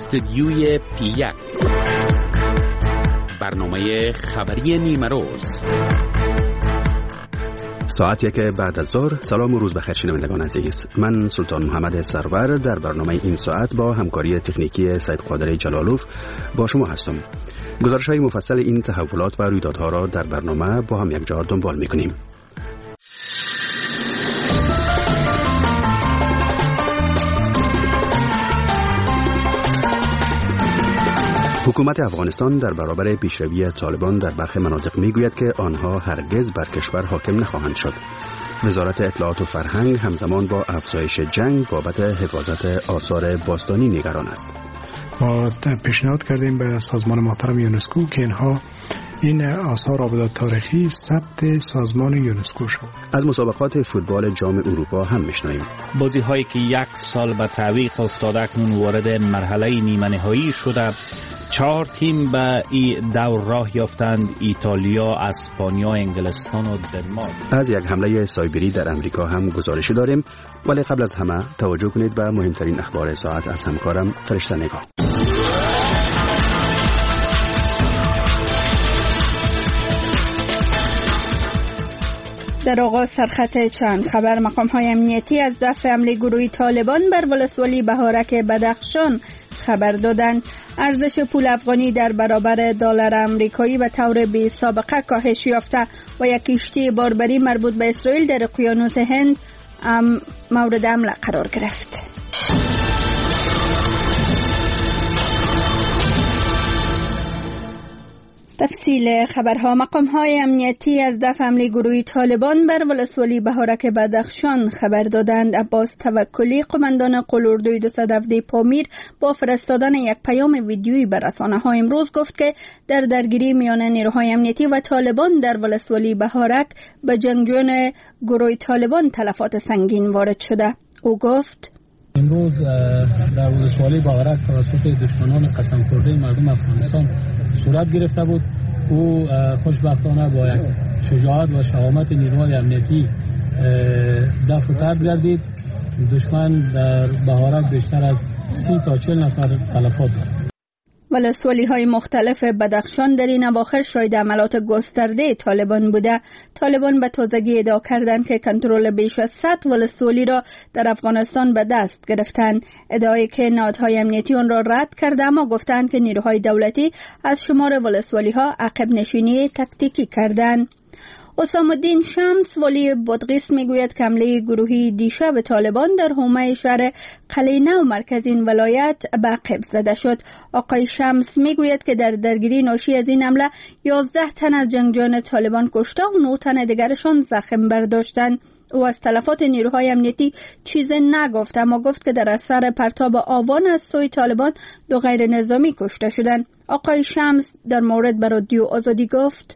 استودیوی پی1 برنامه خبری نیمه روز. ساعت 1 بعد از ظهر. سلام و روز بخیر شنوندگان عزیز. من سلطان محمد سرور در برنامه این ساعت با همکاری تکنیکی سید قادر جلالوف با شما هستم. گزارش‌های مفصل این تحولات و رویدادها را در برنامه با هم یکجا دنبال می‌کنیم. حکومت افغانستان در برابر پیشروی طالبان در برخی مناطق میگوید که آنها هرگز بر کشور حاکم نخواهند شد. وزارت اطلاعات و فرهنگ همزمان با افزایش جنگ بابت حفاظت آثار باستانی نگران است. ما پیشنهاد کردیم به سازمان محترم یونسکو که این آثار آبدات تاریخی ثبت سازمان یونسکو شد. از مسابقات فوتبال جام اروپا هم میشنویم. بازی هایی که 1 سال به تعویق افتاده اکنون وارد مرحله نیمه نهایی شده. 4 تیم به این دور راه یافتند: ایتالیا، اسپانیا، انگلستان و دنمارک. از یک حمله سایبری در امریکا هم گزارشی داریم، ولی قبل از همه توجه کنید به مهمترین اخبار ساعت از همکارم فرشته نگاه. در آغاز سرخط چند خبر: مقام‌های امنیتی از دفع حمله گروهی طالبان بر ولسوالی بهارک بدخشان خبر دادند. ارزش پول افغانی در برابر دلار آمریکایی به طور بی سابقه کاهش یافته و یک کشتی باربری مربوط به اسرائیل در اقیانوس هند مورد حمله قرار گرفت. تفصیل خبرها: مقام‌های امنیتی از دفع حمله گروهی طالبان بر ولسوالی بهارک بدخشان خبر دادند. عباس توکلی، قماندان قلاردوی 217 پامیر، با فرستادن یک پیام ویدیویی به رسانه‌ها امروز گفت که در درگیری میان نیروهای امنیتی و طالبان در ولسوالی بهارک به جنگجویان گروه طالبان تلفات سنگین وارد شده. او گفت: امروز در ولسوالی بهارک توسط دشمنان قسم خورده مردم افغانستان صورت گرفته بود. او خوشبختانه با یک شجاعت و شهامت نیروهای امنیتی دفع و طرد گردید. دشمن در بهارک بیشتر از 30 تا 40 نفر تلفات دارد. ولسوالی‌های مختلف بدخشان در این اواخر شاهد عملات گسترده طالبان بوده. طالبان به تازگی ادعا کردند که کنترل بیش از 100 ولسوالی را در افغانستان به دست گرفتند. ادعایی که نهادهای امنیتی آن را رد کرده، اما گفتند که نیروهای دولتی از شمار ولسوالی‌ها عقب نشینی تکتیکی کردند. اسامه الدین شمس، والی بادغیس، میگوید که حمله گروهی دیشب طالبان در حومه شهر قلعه نو مرکز این ولایت به عقب زده شد. آقای شمس میگوید که در درگیری ناشی از این حمله 11 تن از جنگجویان طالبان کشته و 9 تن دیگرشان زخم برداشتند. او از تلفات نیروهای امنیتی چیزی نگفت، اما گفت که در اثر پرتاب آوان از سوی طالبان 2 غیر نظامی کشته شدند. آقای شمس در مورد به رادیو آزادی گفت: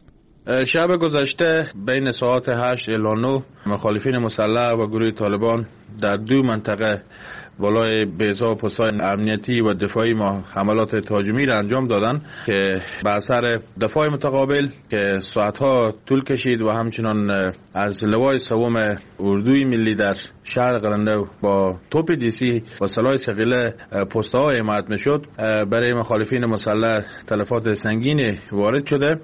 شب گذشته بین ساعت 8 الی 9 مخالفین مسلح و گروه طالبان در 2 منطقه بالای بیضا و پست‌های امنیتی و دفاعی ما حملات تهاجمی را انجام دادند که به اثر دفاع متقابل که ساعتها طول کشید و همچنان از لوای سوم اردوی ملی در شهر قلعه‌نو با توپ دیسی و سلاح ثقیله پست‌ها حمایت می‌شد، برای مخالفین مسلح تلفات سنگینی وارد شده.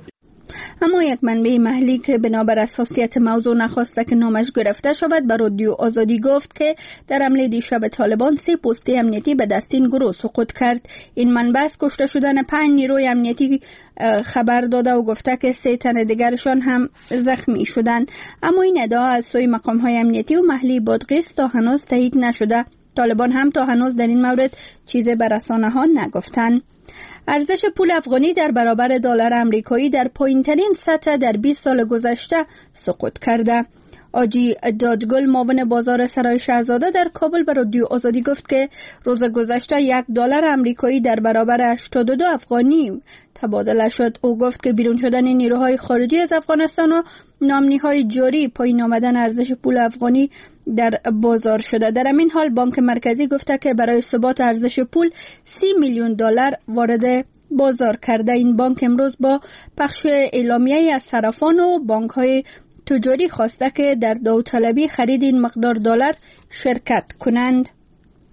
اما یک منبع محلی که بنابر حساسیت موضوع نخواسته که نامش گرفته شود به رادیو آزادی گفت که در حمله دیشب طالبان 3 پست امنیتی به دست این گروه سقوط کرد. این منبع از کشته شدن 5 نیروی امنیتی خبر داده و گفته که 3 تن دیگرشان هم زخمی شدند. اما این ادعا از سوی مقام‌های امنیتی و محلی بادغیس تا هنوز تایید نشده. طالبان هم تا هنوز در این مورد چیزی به رسانه‌ها نگفتند. ارزش پول افغانی در برابر دلار آمریکایی در پایین‌ترین سطح در 20 سال گذشته سقوط کرده. آجی دادگل، معاون بازار سرای شهزاده در کابل به رادیو آزادی گفت که روز گذشته 1 دلار آمریکایی در برابر 82 افغانی تبادله شد. او گفت که بیرون شدن نیروهای خارجی از افغانستان و نامنی‌های جاری پایین آمدن ارزش پول افغانی در بازار شده. در همین حال بانک مرکزی گفته که برای ثبات ارزش پول 30 میلیون دلار وارد بازار کرده. این بانک امروز با پخش اعلامیه‌ای از صرافان و بانک‌های تجاری خواسته که در داوطلبی خرید این مقدار دلار شرکت کنند.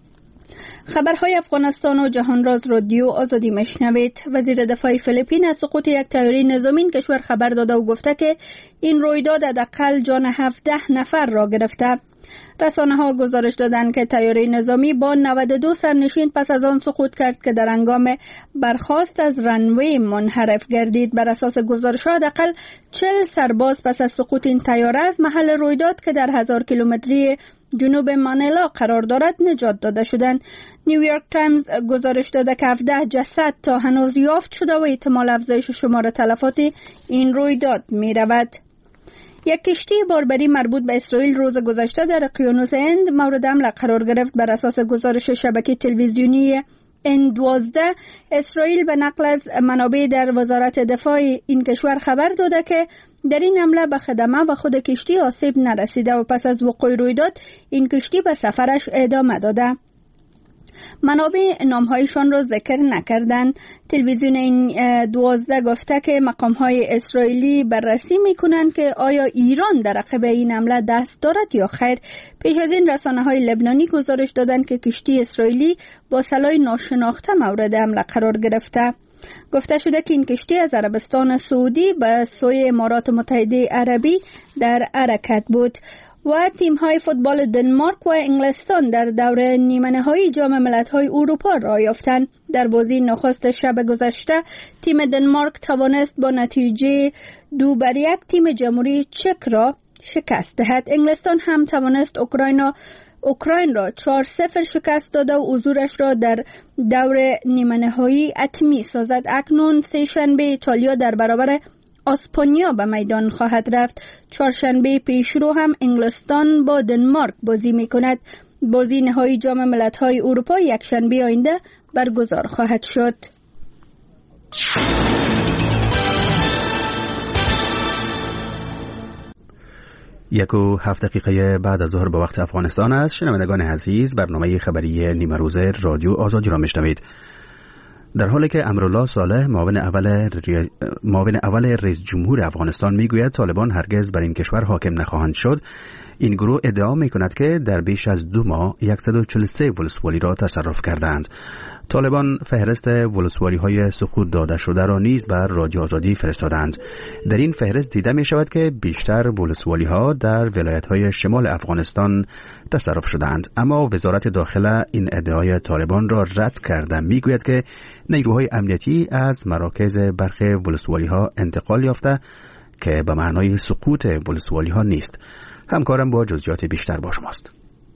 خبرهای افغانستان و جهانراز رادیو آزادی مشنوید. وزیر دفاع فیلیپین از سقوط یک طیاره نظامی این کشور خبر داده و گفته که این رویداد حداقل جان 17 نفر را گرفته. رسانه‌ها گزارش دادند که طیاره نظامی با 92 سرنشین پس از آن سقوط کرد که در هنگام برخاست از رنوی منحرف گردید. بر اساس گزارش‌ها حداقل 40 سرباز پس از سقوط این طیاره از محل رویداد که در 1000 کیلومتری جنوب مانیلا قرار دارد نجات داده شدند. نیویورک تایمز گزارش داده که 17 جسد تا هنوز یافت شده و احتمال افزایش شمار تلفات این رویداد می رود. یک کشتی باربری مربوط به اسرائیل روز گذشته در اقیانوس هند مورد حمله قرار گرفت. بر اساس گزارش شبکه تلویزیونی N12 اسرائیل به نقل از منابع در وزارت دفاع این کشور خبر داده که در این حمله به خدمه و خود کشتی آسیب نرسیده و پس از وقوع رویداد این کشتی به سفرش ادامه داده. منابع نامهایشان را ذکر نکردند. تلویزیون این 12 گفته که مقامهای اسرائیلی بررسی میکنند که آیا ایران در عقب این حمله دست دارد یا خیر. پیش از این رسانه‌های لبنانی گزارش دادند که کشتی اسرائیلی با سلاح ناشناخته مورد حمله قرار گرفته. گفته شده که این کشتی از عربستان سعودی به سوی امارات متحده عربی در حرکت بود. و تیم‌های فوتبال دنمارک و انگلستان در دور نیمه نهایی جام ملت‌های اروپا راه یافتند. در بازی نخست شب گذشته تیم دنمارک توانست با نتیجه 2-1 تیم جمهوری چک را شکست دهد. انگلستان هم توانست اوکراین را 4-0 شکست داده و حضورش را در دور نیمه نهایی حتمی سازد. اکنون سه‌شنبه ایتالیا در برابر اسپانیا به میدان خواهد رفت. چهارشنبه پیشرو هم انگلستان با دنمارک بازی می کند. بازی نهایی جام ملت‌های اروپا یک شنبه آینده برگزار خواهد شد. 1:07 دقیقه بعد از ظهر به وقت افغانستان است. شنوندگان عزیز، برنامه خبری نیمه روز رادیو آزادی را میشنوید. در حالی که امرالله صالح معاون اول رئیس جمهور افغانستان میگوید طالبان هرگز بر این کشور حاکم نخواهند شد، این گروه ادعا میکند که در بیش از 2 ماه 143 ولسوالی را تصرف کردند. طالبان فهرست ولسوالی های سقوط داده شده را نیز بر رادیو آزادی فرستادند. در این فهرست دیده می شود که بیشتر ولسوالی ها در ولایت های شمال افغانستان تصرف شدند، اما وزارت داخله این ادعای طالبان را رد کرده. می گوید که نیروهای امنیتی از مراکز برخی ولسوالی ها انتقال یافته که به معنای سقوط ولسوالی ها نیست. همکارم با جزئیات بیشتر با شماست.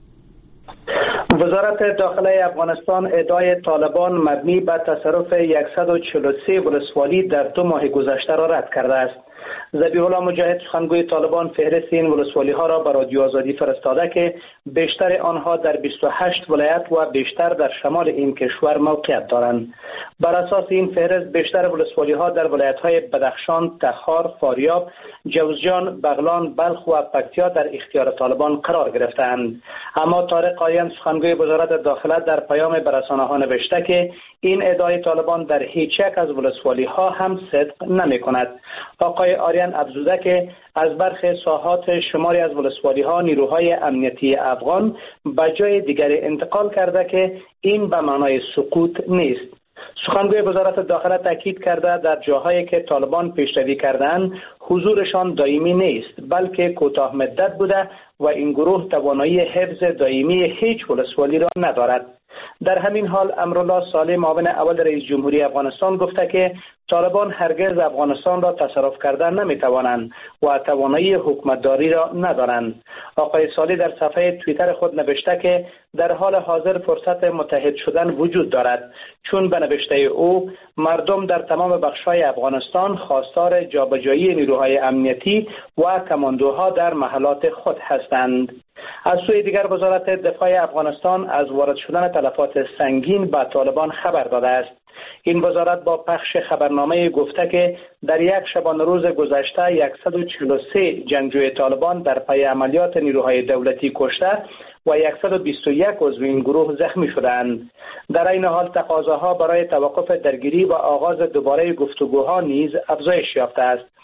وزارت داخله افغانستان ادعای طالبان مبنی بر تصرف 143 ولسوالی در 2 ماه گذشته را رد کرده است. ذبیح الله مجاهد سخنگوی طالبان فهرست این ولسوالی ها را به رادیو آزادی فرستاده که بیشتر آنها در 28 ولایت و بیشتر در شمال این کشور موقعیت دارند. بر اساس این فهرست بیشتر ولسوالی ها در ولایت های بدخشان، تخار، فاریاب، جوزجان، بغلان، بلخ و پکتیا در اختیار طالبان قرار گرفتند. اما طارق آریان سخنگوی وزارت داخله در پیام به رسانه‌ها نوشته که این ادعای طالبان در هیچ یک از ولسوالی ها هم صدق نمی کند. آقای آریان افزوده که از برخی ساحات شماری از ولسوالی ها نیروهای امنیتی افغان به جای دیگری انتقال کرده که این به معنای سقوط نیست. سخنگوی وزارت داخله تاکید کرده در جاهایی که طالبان پیشروی کردند حضورشان دائمی نیست بلکه کوتاه مدت بوده و این گروه توانایی حفظ دائمی هیچ ولسوالی را ندارد. در همین حال امرالله صالح معاون اول رئیس جمهوری افغانستان گفته که طالبان هرگز افغانستان را تصرف کردن نمیتوانند و توانایی حکومتداری را ندارند. آقای صالح در صفحه توییتر خود نوشته که در حال حاضر فرصت متحد شدن وجود دارد، چون به نوشته او مردم در تمام بخش‌های افغانستان خواستار جابجایی نیروهای امنیتی و کماندوها در محلات خود هستند. از سوی دیگر وزارت دفاع افغانستان از وارد شدن تلفات سنگین به طالبان خبر داده است. این وزارت با پخش خبرنامه گفته که در یک شبانه روز گذشته 143 جنگجوی طالبان در پی عملیات نیروهای دولتی کشته و 121 عضو این گروه زخمی شدند. در این حال تقاضاها برای توقف درگیری و آغاز دوباره گفتگوها نیز افزایش یافته است.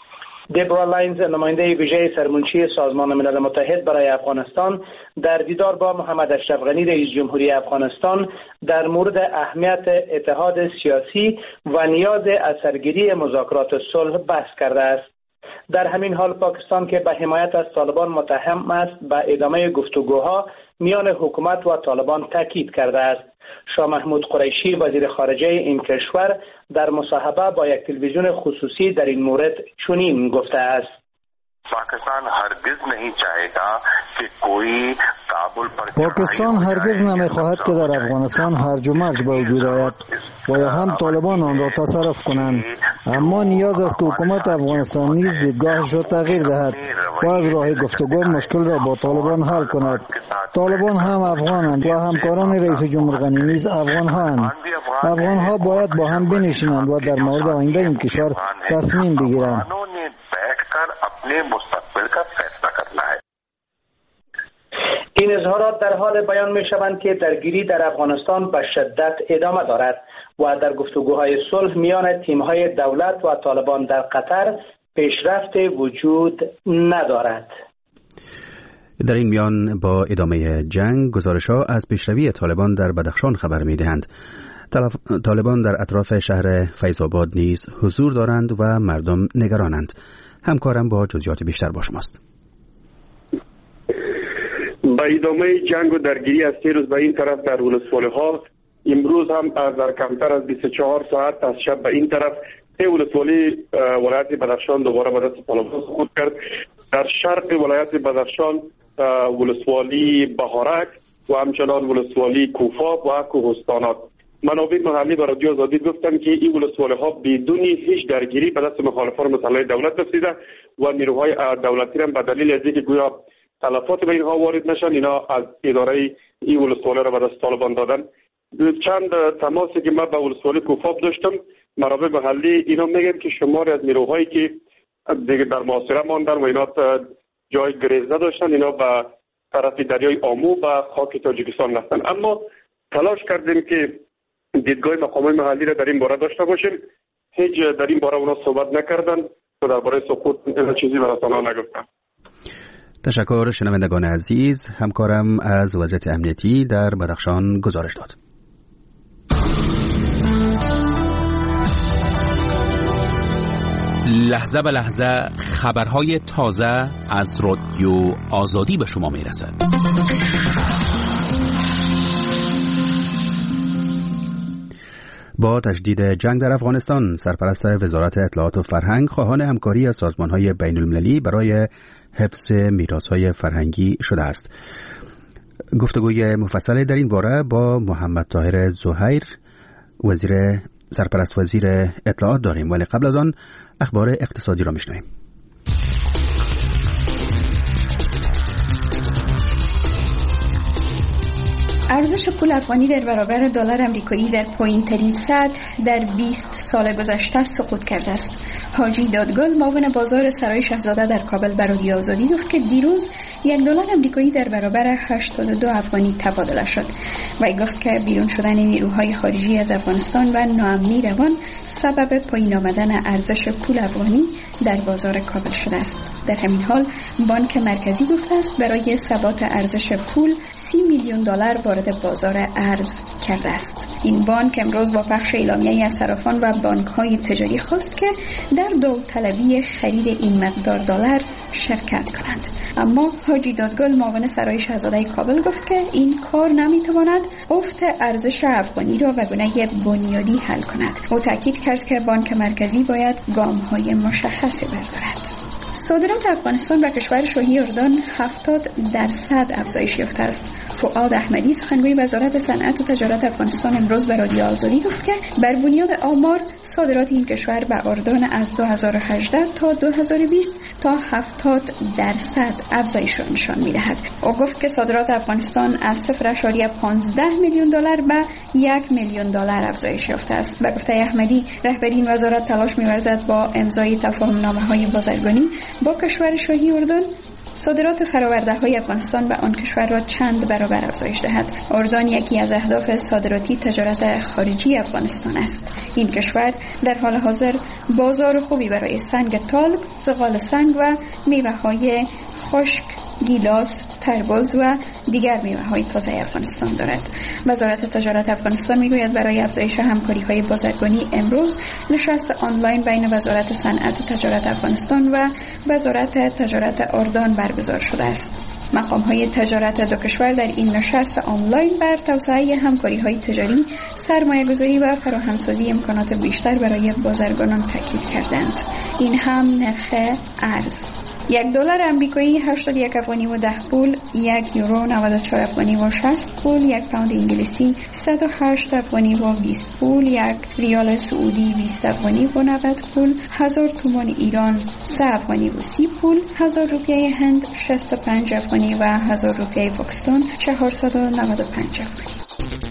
دبرا لاینز، نماینده ویژه سرمنشی سازمان ملل متحد برای افغانستان، در دیدار با محمد اشرف غنی رئیس جمهوری افغانستان در مورد اهمیت اتحاد سیاسی و نیاز اثرگیری مذاکرات صلح بحث کرده است. در همین حال پاکستان که به حمایت از طالبان متهم است، به ادامه گفتگوها میان حکومت و طالبان تاکید کرده است. شاه محمود قریشی وزیر خارجه این کشور در مصاحبه با یک تلویزیون خصوصی در این مورد چنین گفته است: پاکستان هرگز نمیخواهد که در افغانستان هرج و مرج به وجود آید و یا هم طالبان آن را تصرف کنند، اما نیاز است که حکومت افغانستان نیز دیدگاهش را تغییر دهد و از راه گفتگو مشکل را با طالبان حل کند. طالبان هم افغانند و همکاران رئیس جمهور غنی نیز افغان‌هاند. افغان‌ها باید با هم بنشینند و در مورد آینده این کشور تصمیم بگیرند. این اظهارات در حال بیان می شوند که درگیری در افغانستان به شدت ادامه دارد و در گفتگوهای صلح میان تیم‌های دولت و طالبان در قطر پیشرفت وجود ندارد. در این میان با ادامه جنگ، گزارش‌ها از پیشروی طالبان در بدخشان خبر می‌دهند. طالبان در اطراف شهر فیض‌آباد نیز حضور دارند و مردم نگرانند. همکارم با جزئیات بیشتر با شماست. با ادامه جنگ و درگیری از 3 روز به این طرف در ولسوالی‌ها، امروز هم در کمتر از 24 ساعت از شب به این طرف 3 ولسوالی ولایت بدخشان دوباره به دست طالبان سقوط کرد. در شرق ولایت بدخشان ولسوالی بهارک و همچنان ولسوالی کوفاب و کوهستانات. منابع محلی به رادیو آزادی گفتند که این ولسوالی‌ها بدون هیچ درگیری به دست مخالفان مسلح دولت رسیده و نیروهای دولتی هم به دلیل از اینکه گویا تلفات به اینها وارد نشن، اینا از اداره این ولسوالی را به دست طالبان دادن. چند تماسی که من با ولسوالی کوفاب داشتم، منابع محلی اینا میگن که شماری از نیروهایی که دیگه در محاصره ماندن و اینا جای گریز نداشتن، اینا به طرف دریای آمو و خاک تاجیکستان رفتن. اما تلاش کردیم که دیدگاه مقامات محلی را در این باره داشته باشیم. هیچ در این باره اونا صحبت نکردن و درباره سقوط چیزی به رسانه‌ها نگفتن. تشکر. شنوندگان عزیز، همکارم از وضعیت امنیتی در بدخشان گزارش داد. لحظه به لحظه خبرهای تازه از رادیو آزادی به شما میرسد. با تشدید جنگ در افغانستان، سرپرست وزارت اطلاعات و فرهنگ خواهان همکاری از سازمان‌های بین‌المللی برای حفظ میراث‌های فرهنگی شده است. گفتگوی مفصل در این باره با محمد طاهر زهیر، سرپرست وزیر اطلاعات داریم، ولی قبل از آن اخبار اقتصادی را میشنویم. ارزش پول افغانی در برابر دلار آمریکایی در پایین‌ترین سطح در 20 سال گذشته سقوط کرده است. حاجی دادگل، معاون بازار سرای شاهزاده در کابل به رادیو آزادی گفت که دیروز $1 آمریکایی در برابر 82 افغانی تبادله شد. و گفت که بیرون شدن نیروهای خارجی از افغانستان و ناامنی روان سبب پایین آمدن ارزش پول افغانی در بازار کابل شده است. در همین حال بانک مرکزی گفته است برای ثبات ارزش پول $30 میلیون وارد بازار ارز کرده است. این بانک امروز با پخش اعلامیه‌ای از صرافان و بانک‌های تجاری خواست که در داوطلبی خرید این مقدار دلار شرکت کنند. اما حاجی دادگل، معاون سرای شاهزاده کابل، گفت که این کار نمی‌تواند افت ارزش افغانی را به گونه بنیادی حل کند. او تاکید کرد که بانک مرکزی باید گام‌های مشخصی بردارد. صادرات افغانستان به کشور شاهی اردن 70% افزایش یافته است. فؤاد احمدی، سخنگوی وزارت صنعت و تجارت افغانستان، امروز به رادیو آزادی گفت که بر بنیاد آمار صادرات این کشور به اردن از 2018 تا 2020 تا 70% افزایش را نشان می‌دهد. او گفت که صادرات افغانستان از $0.15 میلیون به $1 میلیون افزایش یافته است. به گفته احمدی، رهبری این وزارت تلاش می‌ورزد با امضای تفاهم‌نامه‌های بازرگانی با کشور شاهی اردن صادرات فرآورده‌های افغانستان به آن کشور را چند برابر افزایش دهد. اردن یکی از اهداف صادراتی تجارت خارجی افغانستان است. این کشور در حال حاضر بازار خوبی برای سنگ تالک، زغال سنگ و میوه‌های خشک، گیلاس، تربوز و دیگر میوه‌های تازه افغانستان دارد. وزارت تجارت افغانستان میگوید برای افزایش همکاری‌های بازرگانی امروز نشست آنلاین بین وزارت صنعت و تجارت افغانستان و وزارت تجارت اردن برگزار شده است. مقام‌های تجارت دو کشور در این نشست آنلاین بر توسعه همکاری‌های تجاری، سرمایه‌گذاری و فراهمسازی امکانات بیشتر برای بازرگانان تاکید کردند. این هم نرخ ارز: $1 آمریکایی 81 افغانی و 10 پول، €1 94 افغانی و 60 پول، 1 پوند انگلیسی 108 افغانی و 20 پول، 1 ریال سعودی 20 افغانی و 90 پول، 1000 تومان ایران 3 افغانی و 30 پول، 1000 روپیه هند 65 افغانی و 1000 روپیه پاکستان 495 افغانی.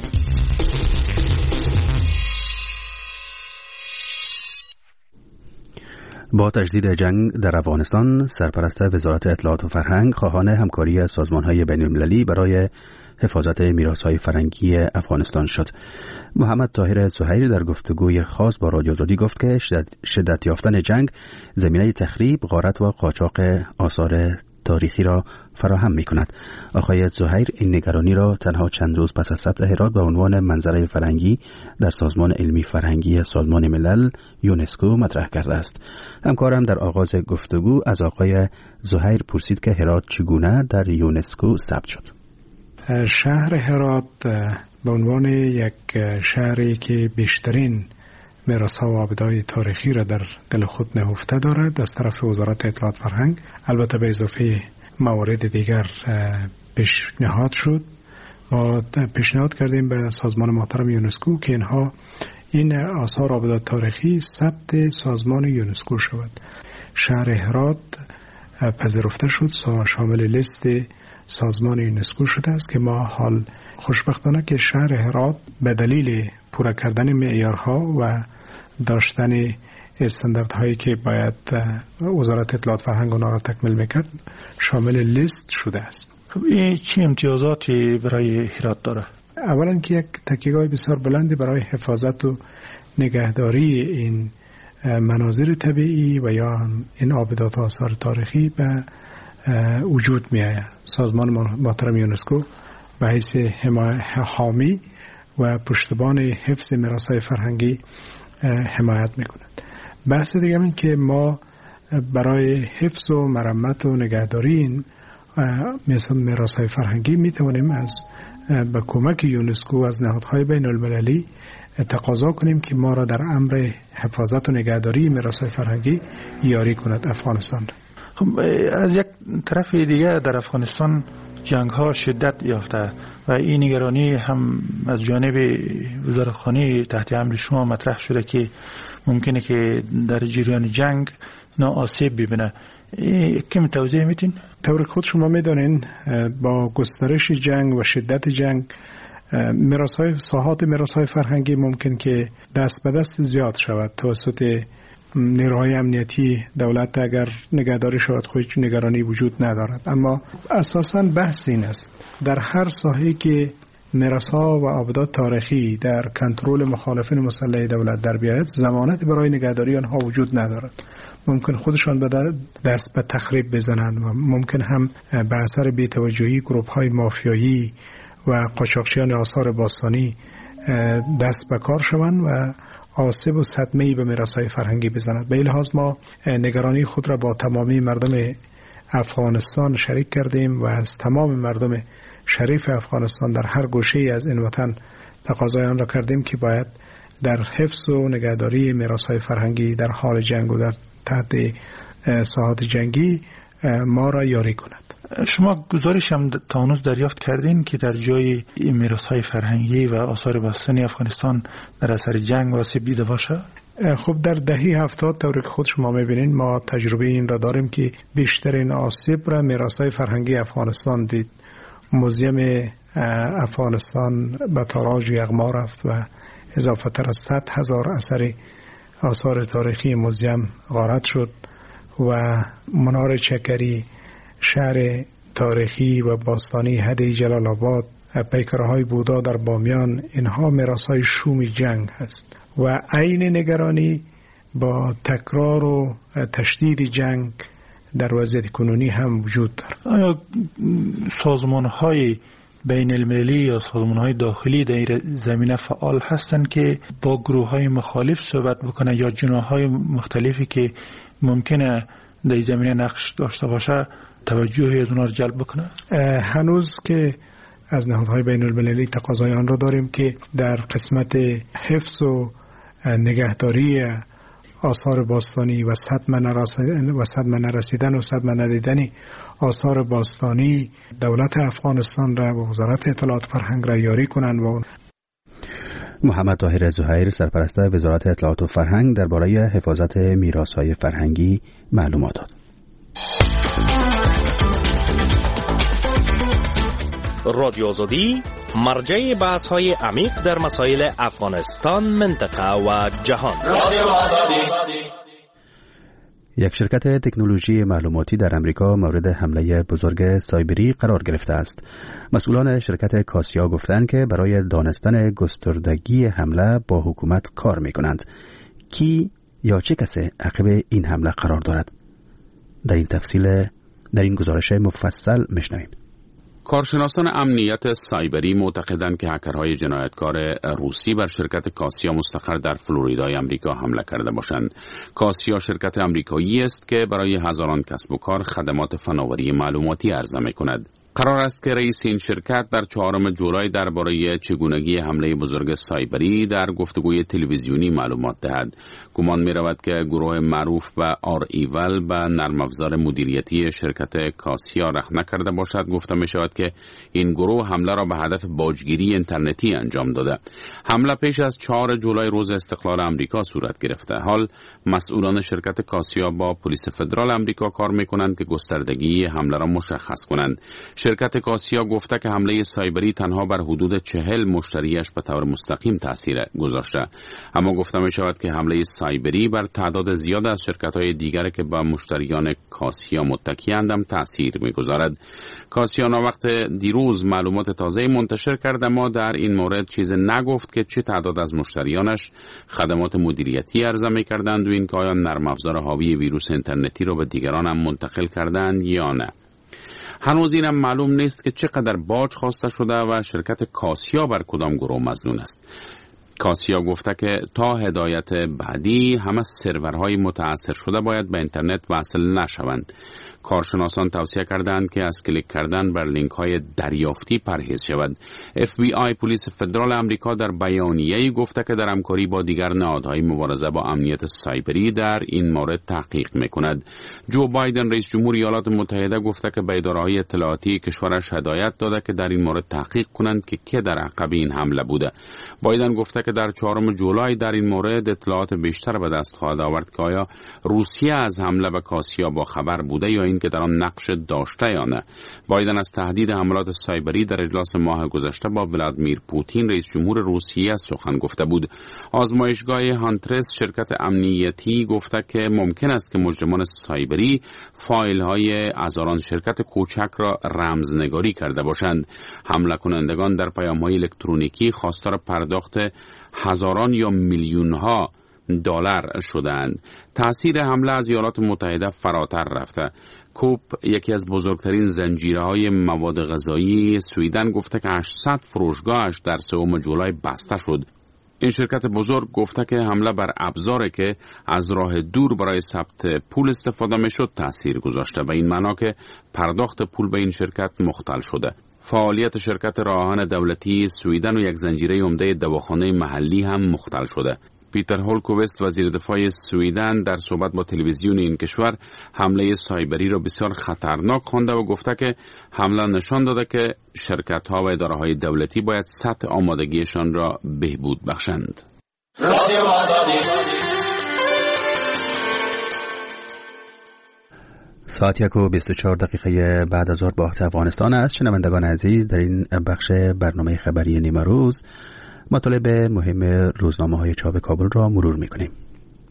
با تجدید جنگ در افغانستان، سرپرست وزارت اطلاعات و فرهنگ خواهان همکاری سازمان‌های بین‌المللی برای حفاظت میراث‌های فرهنگی افغانستان شد. محمد طاهر زهیر در گفتگوی خاص با رادیو آزادی گفت که شدت یافتن جنگ زمینه تخریب، غارت و قاچاق آثار تاریخی را فراهم می‌کند. آقای زهیر این نگرانی را تنها چند روز پس از ثبت هرات به عنوان منظره فرهنگی در سازمان علمی فرهنگی سازمان ملل یونسکو مطرح کرده است. همکارم در آغاز گفتگو از آقای زهیر پرسید که هرات چگونه در یونسکو ثبت شد. شهر هرات به عنوان یک شهری که بیشترین میراث‌ها و آبادهای تاریخی را در دل خود نهفته دارد از طرف وزارت اطلاعات فرهنگ، البته به اضافه موارد دیگر پیشنهاد شد. ما پیشنهاد کردیم به سازمان محترم یونسکو که اینها این آثار آبادات تاریخی ثبت سازمان یونسکو شود. شهر هرات پذیرفته شد، شامل لیست سازمان یونسکو شده است که ما حال خوشبختانه که شهر هرات به دلیل پورا کردن معیارها و داشتن استانداردهایی که باید وزارت اطلاعات فرهنگ اونا را تکمیل میکرد شامل لیست شده است. خب این چه امتیازاتی برای هرات داره؟ اولا که یک تکیه‌گاه بسیار بلندی برای حفاظت و نگهداری این مناظر طبیعی و یا این آبادات آثار تاریخی به وجود می آید. سازمان محترم یونسکو به حیث حامی و پشتبان حفظ میراث‌های فرهنگی حمایت میکند. بحث دیگه این که ما برای حفظ و مرمت و نگهداری این میراث‌های فرهنگی میتوانیم از با کمک یونسکو از نهادهای بین المللی تقاضا کنیم که ما را در امر حفاظت و نگهداری میراث‌های فرهنگی یاری کند افغانستان. خب از یک طرف دیگه در افغانستان جنگ ها شدت یافته و این نگرانی هم از جانب وزارتخانه تحت امر شما مطرح شده که ممکنه که در جریان جنگ آسیب ببینه. کم توضیح میتین؟ طور خود شما میدانین با گسترش جنگ و شدت جنگ ساحات میراث‌های فرهنگی ممکن که دست به دست زیاد شود توسط نیروهای امنیتی دولت. اگر نگهداری شود خودش نگرانی وجود ندارد، اما اساساً بحث این است در هر ساحه‌ای که میراث‌ها و آبادات تاریخی در کنترل مخالفین مسلح دولت در بیاید ضمانت برای نگهداری آنها وجود ندارد. ممکن خودشان به دست به تخریب بزنند و ممکن هم به اثر بی‌توجهی گروه‌های مافیایی و قاچاقچیان آثار باستانی دست به کار شوند و آسیب و صدمه‌ای به میراث‌های فرهنگی بزند. به این لحاظ ما نگرانی خود را با تمامی مردم افغانستان شریک کردیم و از تمام مردم شریف افغانستان در هر گوشه‌ای از این وطن تقاضای آن را کردیم که باید در حفظ و نگهداری میراث‌های فرهنگی در حال جنگ و در تحت ساحات جنگی ما را یاری کند. شما گزارش هم تا هنوز دریافت کردین که در جای میراث‌های فرهنگی و آثار باستانی افغانستان در اثر جنگ آسیب دیده باشه؟ خب در دهه 70 طوری که خود شما می‌بینید ما تجربه این را داریم که بیشترین آسیب را میراث‌های فرهنگی افغانستان دید. موزیم افغانستان به تاراج یغما رفت و اضافه تر از 100,000 اثر آثار تاریخی موزیم غارت شد و منار چکری شهر تاریخی و باستانی هده جلال آباد، پیکرهای بودا در بامیان، اینها میراث‌های شوم جنگ هست و عین نگرانی با تکرار و تشدید جنگ در وضعیت کنونی هم وجود دارد. آیا سازمان‌های بین المللی یا سازمان‌های داخلی در زمینه فعال هستند که با گروه‌های مخالف صحبت بکنن یا جناح‌های مختلفی که ممکنه در زمینه نقش داشته باشه توجه از اونها رو جلب بکنه؟ هنوز که از نهادهای بین المللی تقاضای آن را داریم که در قسمت حفظ و نگهداری آثار باستانی و صدمه نرسیدن و صدمه ندیدن آثار باستانی دولت افغانستان را و وزارت اطلاعات فرهنگ را یاری کنند. و محمد طاهر زهیر، سرپرست وزارت اطلاعات و فرهنگ، درباره حفاظت میراث‌های فرهنگی معلومات داد. رادیو آزادی مرجع بحث‌های عمیق در مسائل افغانستان، منطقه و جهان. رادیو آزادی. یک شرکت تکنولوژی معلوماتی در امریکا مورد حمله بزرگ سایبری قرار گرفته است. مسئولان شرکت کاسیا گفتند که برای دانستن گستردگی حمله با حکومت کار می‌کنند. کی یا چه کسی عقب این حمله قرار دارد؟ در این گزارش مفصل میشنویم. کارشناسان امنیت سایبری معتقدند که هکرهای جنایتکار روسی بر شرکت کاسیا مستقر در فلوریدای امریکا حمله کرده باشند. کاسیا شرکت امریکایی است که برای هزاران کسب و کار خدمات فناوری معلوماتی عرضه می‌کند. قرار است که رئیس این شرکت در 4 جولای درباره چگونگی حمله بزرگ سایبری در گفتگوی تلویزیونی معلومات دهد. گمان می رود که گروه معروف به آر ایول به نرم افزار مدیریتی شرکت کاسیا رحم نکرده باشد. گفته می شود که این گروه حمله را به هدف باجگیری اینترنتی انجام داده. حمله پیش از 4 جولای روز استقلال امریکا صورت گرفته. حال مسئولان شرکت کاسیا با پلیس فدرال امریکا کار می کنند که گستردگی حمله را مشخص کنند. شرکت کاسیا گفته که حمله سایبری تنها بر حدود 40 مشتریش به طور مستقیم تاثیر گذاشته، اما گفته می شود که حمله سایبری بر تعداد زیاد از شرکت‌های دیگر که به مشتریان کاسیا متکی‌اند هم تاثیر می‌گذارد. کاسیا وقت دیروز معلومات تازه منتشر کرد، اما در این مورد چیز نگفت که چه تعداد از مشتریانش خدمات مدیریتی عرضه می‌کردند و اینکه آیا نرم افزار حاوی ویروس اینترنتی را به دیگران هم منتقل کردند یا نه. هنوز اینم معلوم نیست که چقدر باج خواسته شده و شرکت کاسیا بر کدام گروه مظنون است. کاسیا گفته که تا هدایت بعدی همه سرورهای متاثر شده باید به اینترنت وصل نشوند. کارشناسان توصیه کردند که از کلیک کردن بر لینک های دریافتی پرهیز شود. FBI پلیس فدرال امریکا در بیانیه‌ای گفته که در همکاری با دیگر نهادهای مبارزه با امنیت سایبری در این مورد تحقیق می‌کند. جو بایدن رئیس جمهور ایالات متحده گفته که به اداره‌های اطلاعاتی کشورش هدایت داده که در این مورد تحقیق کنند که کی در عقب این حمله بوده. بایدن گفته که در 4 جولای در این مورد اطلاعات بیشتر به دست خواهد آورد که آیا روسیه از حمله به کاسیا با خبر بوده یا اینکه در آن نقش داشته یا نه. بایدن از تهدید حملات سایبری در اجلاس ماه گذشته با ولادیمیر پوتین رئیس جمهور روسیه سخن گفته بود. آزمایشگاه هانترس شرکت امنیتی گفته که ممکن است که مجرمان سایبری فایل‌های از آن شرکت کوچک را رمزنگاری کرده باشند. حمله کنندگان در پیام‌های الکترونیکی خواستار پرداخت هزاران یا میلیون‌ها دلار شدند. تأثیر حمله از ایالات متحده فراتر رفته. کوپ، یکی از بزرگترین زنجیره‌های مواد غذایی سوئیدن، گفته که 800 فروشگاهش در 3 جولای بسته شد. این شرکت بزرگ گفته که حمله بر ابزاری که از راه دور برای ثبت پول استفاده می‌شد تأثیر گذاشته، به این معنا که پرداخت پول به این شرکت مختل شده. فعالیت شرکت راهان دولتی سوئیدن و یک زنجیره عمده دواخانه محلی هم مختل شده. پیتر هولکووست وزیر دفاع سوئیدن در صحبت با تلویزیون این کشور حمله سایبری را بسیار خطرناک خوانده و گفته که حمله نشان داده که شرکت‌ها و اداره‌های دولتی باید سطح آمادگیشان را بهبود بخشند. رادیو آزادی. ساعت 1:24 بعد از ظهر با وقت افغانستان است. شنوندگان عزیز، در این بخش برنامه خبری نیمه روز مطالب مهم روزنامه‌های چاپ کابل را مرور می‌کنیم.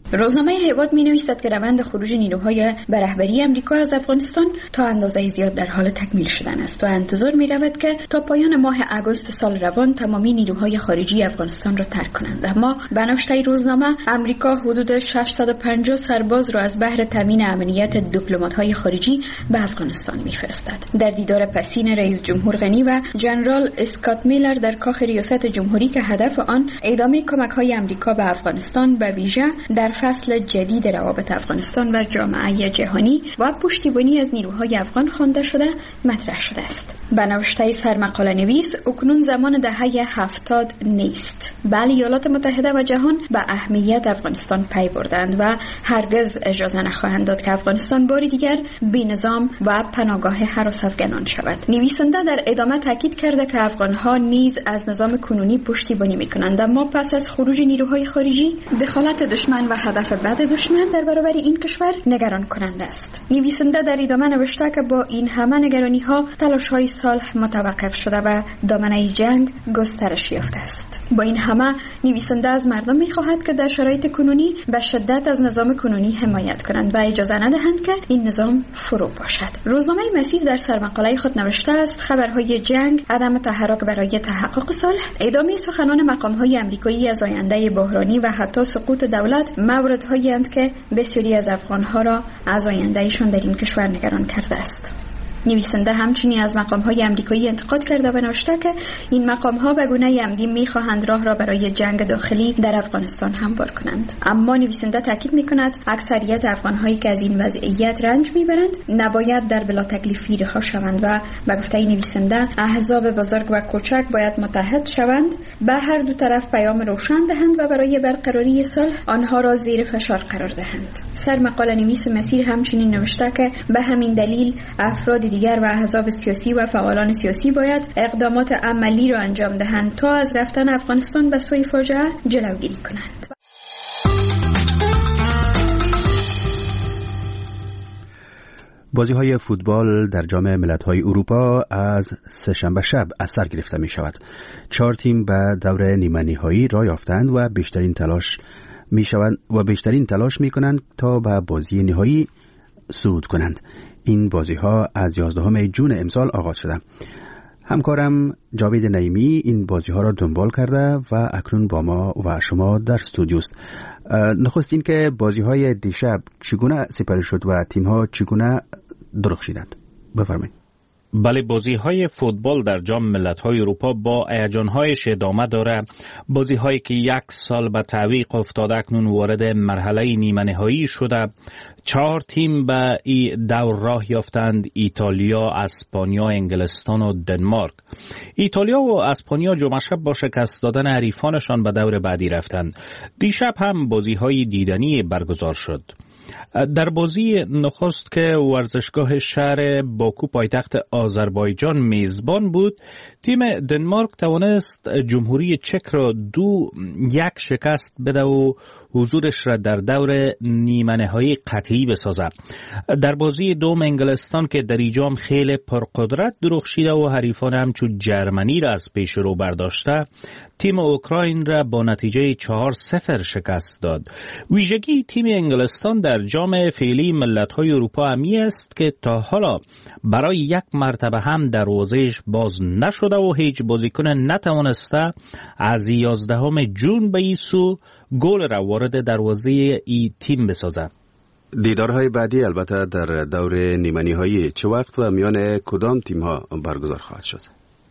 روزنامه هیواد می‌نویسد که روند خروج نیروهای به رهبری امریکا از افغانستان تا اندازه زیاد در حال تکمیل شدن است و انتظار می‌رود که تا پایان ماه آگوست سال روان تمامی نیروهای خارجی افغانستان را ترک کنند. اما به نوشته روزنامه امریکا حدود 650 سرباز را از بهر تامین امنیت دیپلمات‌های خارجی به افغانستان می‌فرستد. در دیدار پسین رئیس جمهور غنی و جنرال اسکات میلر در کاخ ریاست جمهوری که هدف آن ادامه کمک‌های امریکا به افغانستان به ویژه در فصل جدید روابط افغانستان و جامعه جهانی و پشتیبانی از نیروهای افغان خوانده شده مطرح شده است. به نوشته سرمقاله نویس اکنون زمان دهه 70 نیست، بلکه ایالات متحده و جهان به اهمیت افغانستان پی بردند و هرگز اجازه نخواهند داد که افغانستان باری دیگر بی‌نظام و پناهگاه هراس افغانان شود. نویسنده در ادامه تاکید کرده که افغانها نیز از نظام کنونی پشتیبانی می‌کنند، اما پس از خروج نیروهای خارجی دخالت دشمن و هدف بعد دشمن در برابر این کشور نگران کننده است. نویسنده در ادامه نوشته که با این همه نگرانی‌ها تلاش‌های صلح متوقف شده و دامنه جنگ گسترش یافته است. با این همه نویسنده از مردم می‌خواهد که در شرایط کنونی به شدت از نظام کنونی حمایت کنند و اجازه ندهند که این نظام فرو باشد. روزنامه مسیر در سرمقاله خود نوشته است خبرهای جنگ، عدم تحرک برای تحقق صلح، ادامه سخنان مقام‌های آمریکایی از آینده بحرانی و حتی سقوط دولت موردهایی اند که بسیاری از افغان‌ها را از آیندهشان در این کشور نگران کرده است. نویسنده همچنین از مقام‌های آمریکایی انتقاد کرده و نوشته که این مقام‌ها به گونه عمدی می‌خواهند راه را برای جنگ داخلی در افغانستان هموار کنند. اما نویسنده تاکید می‌کند اکثریت افغان‌هایی که از این وضعیت رنج می‌برند نباید در بلا تکلیفی رها شوند و به گفته نویسنده احزاب بزرگ و کوچک باید متحد شوند، به هر دو طرف پیام روشن دهند و برای برقراری صلح آنها را زیر فشار قرار دهند. سرمقاله نویس مسیر همچنین نوشته که به همین دلیل افراد دیگر و احزاب سیاسی و فعالان سیاسی باید اقدامات عملی را انجام دهند تا از رفتن افغانستان به سوی فاجعه جلوگیری کنند. بازی‌های فوتبال در جام ملت‌های اروپا از سه‌شنبه شب از سر گرفته می‌شود. 4 تیم به دور نیمه‌نهایی راه یافتند و بیشترین تلاش می‌کنند تا به بازی نهایی صعود کنند. این بازی‌ها از 11 جون امسال آغاز شده. همکارم جاوید نعیمی این بازی‌ها را دنبال کرده و اکنون با ما و شما در استودیوست. نخست این که بازی‌های دیشب چگونه سپری شد و تیم‌ها چگونه درخشیدند. بفرمایید. بله، بازی‌های فوتبال در جام ملت‌های اروپا با هیجان‌هایش ادامه داره. بازی‌هایی که 1 سال به تعویق افتاده اکنون وارد مرحله نیمه‌نهایی شده. 4 تیم به این دور راه یافتند: ایتالیا، اسپانیا، انگلستان و دنمارک. ایتالیا و اسپانیا جمعه شب با شکست دادن حریفانشان به دور بعدی رفتند. دیشب هم بازی‌های دیدنی برگزار شد. در بازی نخست که ورزشگاه شهر باکو پایتخت آذربایجان میزبان بود، تیم دنمارک توانست جمهوری چک را 2-1 شکست بده و حضورش را در دور نیمه نهایی قطعی بسازد. در بازی دوم انگلستان که در اینجام خیلی پرقدرت درخشیده و حریفان همچون جرمنی را از پیش رو برداشته، تیم اوکراین را با نتیجه 4-0 شکست داد. ویژگی تیم انگلستان در جام فعلی ملت‌های اروپا همی است که تا حالا برای 1 مرتبه هم دروازه‌اش باز نشده و هیچ بازیکن نتوانسته از 11 جون به این سو گل را وارد دروازه ای تیم بسازد. دیدارهای بعدی البته در دور نیمه‌نهایی چه وقت و میان کدام تیم‌ها برگزار خواهد شد؟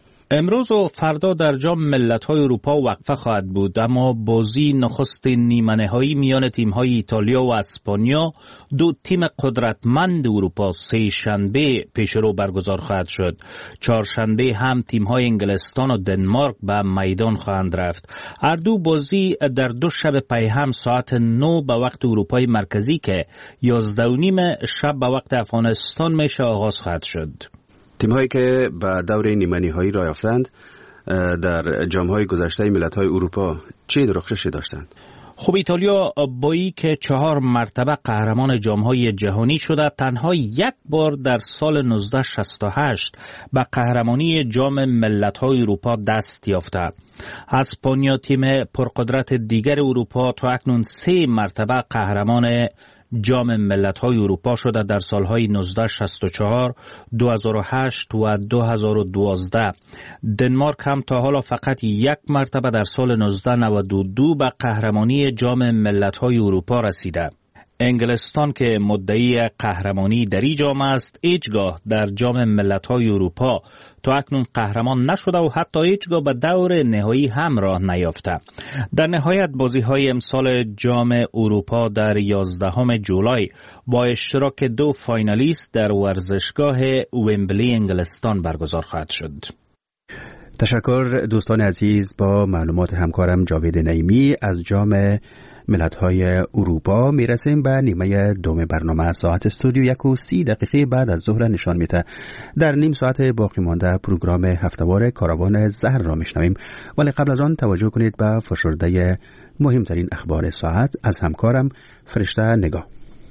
امروز و فردا در جام ملت‌های اروپا وقفه خواهد بود، اما بازی نخست نیمه‌نهایی میان تیم‌های ایتالیا و اسپانیا، 2 تیم قدرتمند اروپا، سه شنبه پیشرو برگزار خواهد شد. چهارشنبه هم تیم‌های انگلستان و دنمارک به میدان خواهند رفت. هر دو بازی در 2 شب پیهم ساعت 9 به وقت اروپای مرکزی که 11:30 شب به وقت افغانستان میشه آغاز خواهد شد. تیم‌هایی که به دور نیمه‌نهایی راه یافتند در جام‌های گذشته ملت‌های اروپا چه درخششی داشتند؟ خب ایتالیا با ای که 4 مرتبه قهرمان جام‌های جهانی شده، تنها یک بار در سال 1968 به قهرمانی جام ملت‌های اروپا دست یافته. اسپانیا تیم پرقدرت دیگر اروپا تا اکنون 3 مرتبه قهرمان جام ملت‌های اروپا شده در سالهای 1964، 2008 و 2012. دنمارک هم تا حالا فقط 1 مرتبه در سال 1992 به قهرمانی جام ملت‌های اروپا رسیده. انگلستان که مدعی قهرمانی در این جام است، هیچگاه در جام ملت‌های اروپا تا اکنون قهرمان نشده و حتی هیچگاه به دور نهایی هم راه نیافته. در نهایت بازی‌های امسال جام اروپا در 11 جولای با اشتراک 2 فاینالیست در ورزشگاه ومبلی انگلستان برگزار خواهد شد. تشکر دوستان عزیز. با معلومات همکارم جاوید نعیمی از جام ملت‌های اروپا میرسیم به نیمه دوم برنامه. ساعت استودیو 1:30 بعد از ظهر نشان میده. در نیم ساعت باقی مانده پروگرام هفتهوار کاروان زهر را میشنویم، ولی قبل از آن توجه کنید به فشرده مهمترین اخبار ساعت از همکارم فرشته نگاه.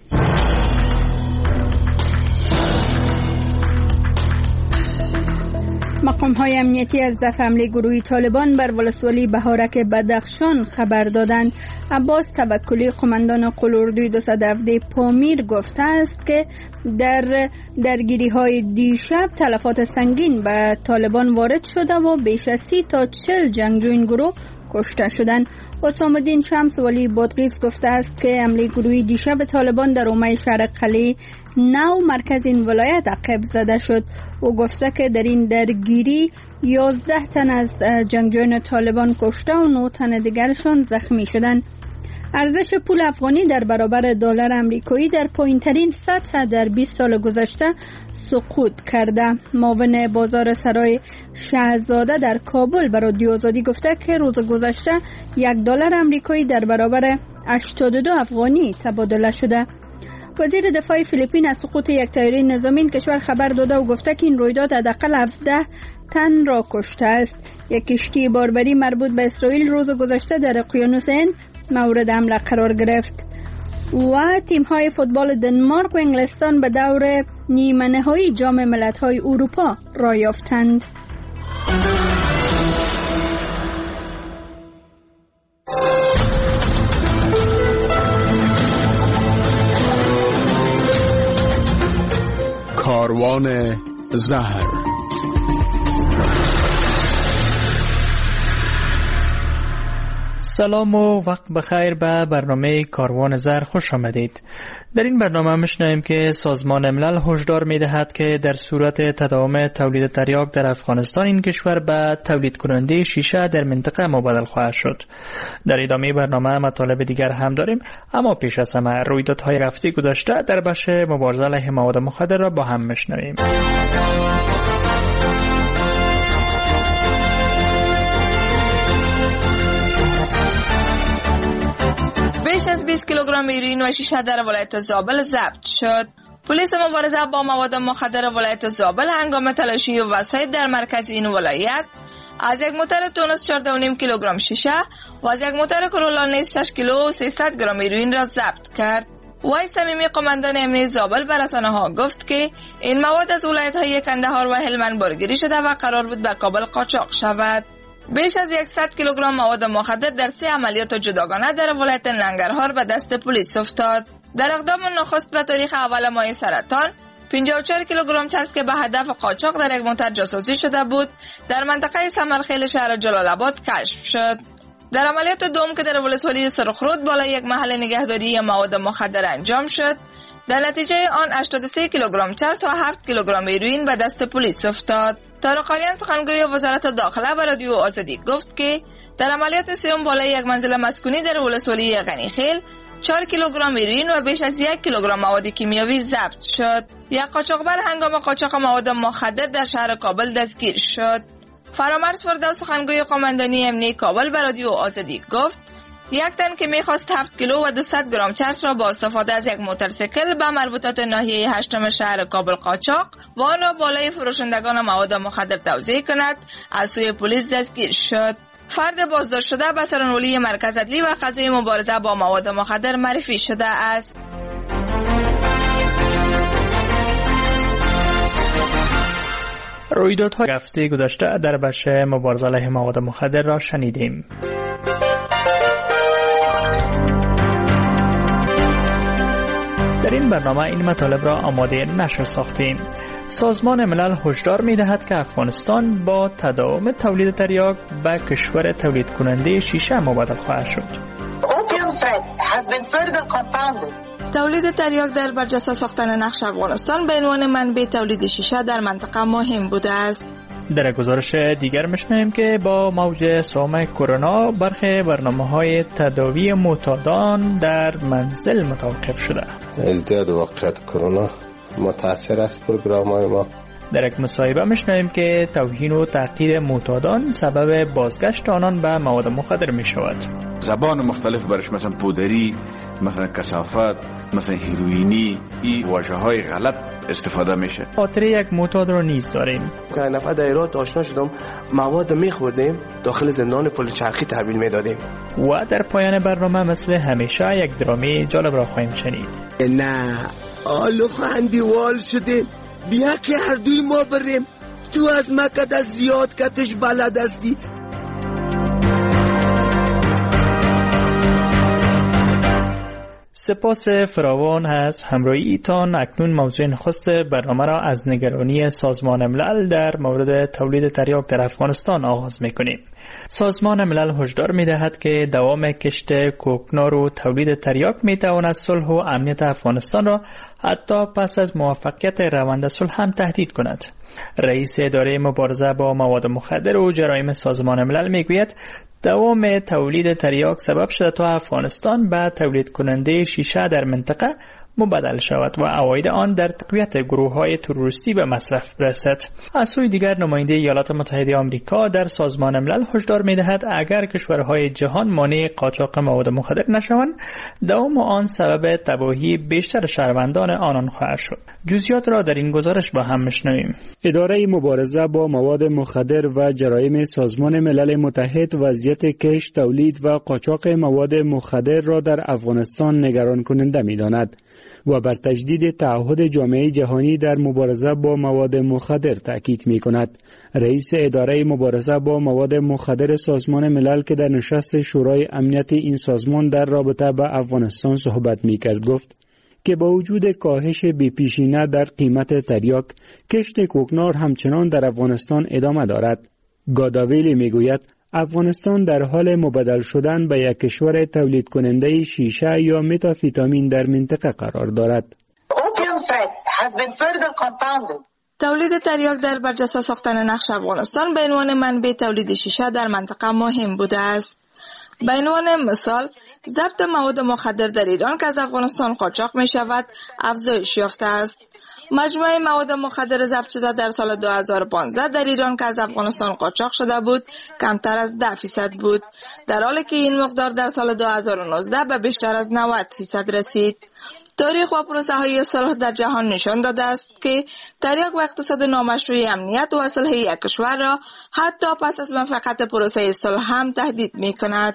مقام‌های امنیتی از دفع حمله گروهی طالبان بر ولسوالی بهارک بدخشان خبر دادند. عباس توکلی قماندان قلاردوی 217 پامیر گفته است که در درگیری‌های دیشب تلفات سنگین به طالبان وارد شده و بیش از 30 تا 40 جنگجو این گروه کشته شدند. اسام الدین شمس ولی بادغیس گفته است که حمله گروهی دیشب طالبان در حومه شهر قلعه نو مرکز این ولایت عقب زده شد. او گفته که در این درگیری 11 تن از جنگجویان طالبان کشته و 9 تن دیگرشان زخمی شدند. ارزش پول افغانی در برابر دلار امریکایی در پایین‌ترین سطح در 20 سال گذشته سقوط کرده. معاون بازار سرای شهزاده در کابل به رادیو آزادی گفته که روز گذشته $1 امریکایی در برابر 82 افغانی تبادله شده. وزیر دفاع فیلیپین از سقوط یک طیاره نظامی این کشور خبر داده و گفته که این رویداد حداقل 17 تن را کشته است. یک کشتی باربری مربوط به اسرائیل روز گذشته در اقیانوس هند مورد حمله قرار گرفت. و تیم‌های فوتبال دنمارک و انگلستان به دور نیمه نهایی جام ملت‌های اروپا راه یافتند. کاروان زهر. سلام و وقت بخیر به برنامه کاروان زهر خوش آمدید. در این برنامه میشنویم که سازمان ملل هشدار میدهد که در صورت تداوم تولید تریاک در افغانستان این کشور به تولید کننده شیشه در منطقه مبادل خواهد شد. در ادامه برنامه مطالب دیگر هم داریم، اما پیش از همه رویدادهای هفته گذشته در بخش مبارزه علیه مواد مخدر را با هم میشنویم. بیش از 20 کیلوگرم هیروئین و شیشه در ولایت زابل ضبط شد. پلیس مبارزه با مواد مخدر ولایت زابل هنگام تلاشی وسایل در مرکز این ولایت از یک موتر تونس 14.5 کیلوگرم شیشه و از یک موتر کرولا نیز 6 کیلو و 300 گرم هیروئین را ضبط کرد. وای صمیمی قماندان امنیت زابل به رسانه‌ها گفت که این مواد از ولایت‌های کندهار و هلمند بارگیری شده و قرار بود به کابل قاچاق شود. بیش از 100 کیلوگرم مواد مخدر در 3 عملیات جداگانه در ولایت ننگرهار به دست پلیس افتاد. در اقدام نخست به تاریخ اول ماه سرطان 54 کیلوگرم چرس که به هدف قاچاق در یک موتر جاسوسی شده بود در منطقه سمرخیل شهر جلال آباد کشف شد. در عملیات دوم که در ولسوالی سرخرود بالای یک محل نگهداری مواد مخدر انجام شد، در نتیجه آن 83 کیلوگرم چرس و 7 کیلوگرم هیروئین به دست پلیس افتاد. طارق آریان سخنگوی وزارت داخله به رادیو آزادی گفت که در عملیات سوم بالای یک منزل مسکونی در ولسوالی غنیخیل 4 کیلوگرم هیروئین و بیش از 1 کیلوگرم مواد کیمیاوی ضبط شد. یک قاچاقبر هنگام قاچاق مواد مخدر در شهر کابل دستگیر شد. فرامرز فردوس سخنگوی قماندانی امنیتی کابل به رادیو آزادی گفت یک تن که میخواست 7 کیلو و 200 گرم چرس را با استفاده از یک موتورسیکل به مربوطات ناحیه 8 شهر کابل قاچاق و آن را بالای فروشندگان مواد مخدر توزیع کند از سوی پلیس دستگیر شد. فرد بازداشت شده به سرانولی مرکز عدلی و قضایی مبارزه با مواد مخدر معرفی شده است. رویدادهای هفته گذشته در بخش مبارزه علیه مواد مخدر را شنیدیم. در این برنامه این مطالب را آماده نشر ساختیم. سازمان ملل هشدار می‌دهد که افغانستان با تداوم تولید تریاک به کشور تولید کننده شیشه مبادل خواهد شد. تولید تریاک در برجسته ساختن نقش افغانستان به عنوان منبع تولید شیشه در منطقه مهم بوده است. در گزارش دیگر می‌شنویم که با موج سوم کرونا برخی برنامه‌های تداوی معتادان در منزل متوقف شده. ازدیاد وقت کرونا متاثر است پروگرام‌های ما. در یک مصاحبه می‌شنویم که توهین و تحقیر معتادان سبب بازگشت آنان به مواد مخدر می‌شود. زبان مختلف برش، مثلا پودری، مثلا کثافت، مثلا هیروئینی، این واژه‌های غلط استفاده میشه. خاطره یک معتاد رو نیز داریم. که نفع دایرات آشنا شدم، مواد می‌خوردیم، داخل زندان پل چرخی تحویل میدادیم. و در پایان برنامه مثل همیشه یک درامی جالب را خواهیم شنید. نه آلو خندیوال شدیم، بیا که هر دوی ما بریم، تو از مکت از زیاد کتش بلد هستی. سپاس فراوان از همراهی ایتان. اکنون موضوع نخست برنامه را از نگرانی سازمان ملل در مورد تولید تریاک در افغانستان آغاز می‌کنیم. سازمان ملل هشدار می‌دهد که دوام کشت کوکنار و تولید تریاک می‌تواند صلح و امنیت افغانستان را حتی پس از موفقیت روند صلح هم تهدید کند. رئیس اداره مبارزه با مواد مخدر و جرایم سازمان ملل میگوید دوام تولید تریاک سبب شده تا افغانستان به تولید کننده شیشه در منطقه مبادل شود و عواید آن در تقویت گروه‌های تروریستی به مصرف برسد. از سوی دیگر نماینده ایالات متحده آمریکا در سازمان ملل هشدار می‌دهد اگر کشورهای جهان مانع قاچاق مواد مخدر نشوند، دوام آن سبب تباهی بیشتر شهروندان آنان خواهد شد. جزئیات را در این گزارش با هم می‌شنویم. اداره مبارزه با مواد مخدر و جرایم سازمان ملل متحد وضعیت کشت، تولید و قاچاق مواد مخدر را در افغانستان نگران کننده می‌داند و بر تجدید تعهد جامعه جهانی در مبارزه با مواد مخدر تاکید می‌کند. رئیس اداره مبارزه با مواد مخدر سازمان ملل که در نشست شورای امنیت این سازمان در رابطه با افغانستان صحبت می‌کرد گفت که با وجود کاهش بی‌پیشینه در قیمت تریاک، کشت کوکنار همچنان در افغانستان ادامه دارد. گاداویلی می‌گوید افغانستان در حال مبادل شدن به یک کشور تولید کننده شیشه یا متافیتامین در منطقه قرار دارد. تولید تریاک در برجسته ساختن نقش افغانستان به عنوان منبع تولید شیشه در منطقه مهم بوده است. به عنوان مثال، ضبط مواد مخدر در ایران که از افغانستان قاچاق می شود افزایش یافته است. مجموع مواد مخدر ضبط شده در سال 2015 در ایران که از افغانستان قاچاق شده بود کمتر از 10% بود، در حالی که این مقدار در سال 2019 به بیشتر از 90% رسید. تاریخ و پروسه های صلح در جهان نشان داده است که تریاک و اقتصاد نامشروع امنیت و صلح یک کشور را حتی پس از موفقیت پروسه صلح هم تهدید می کند.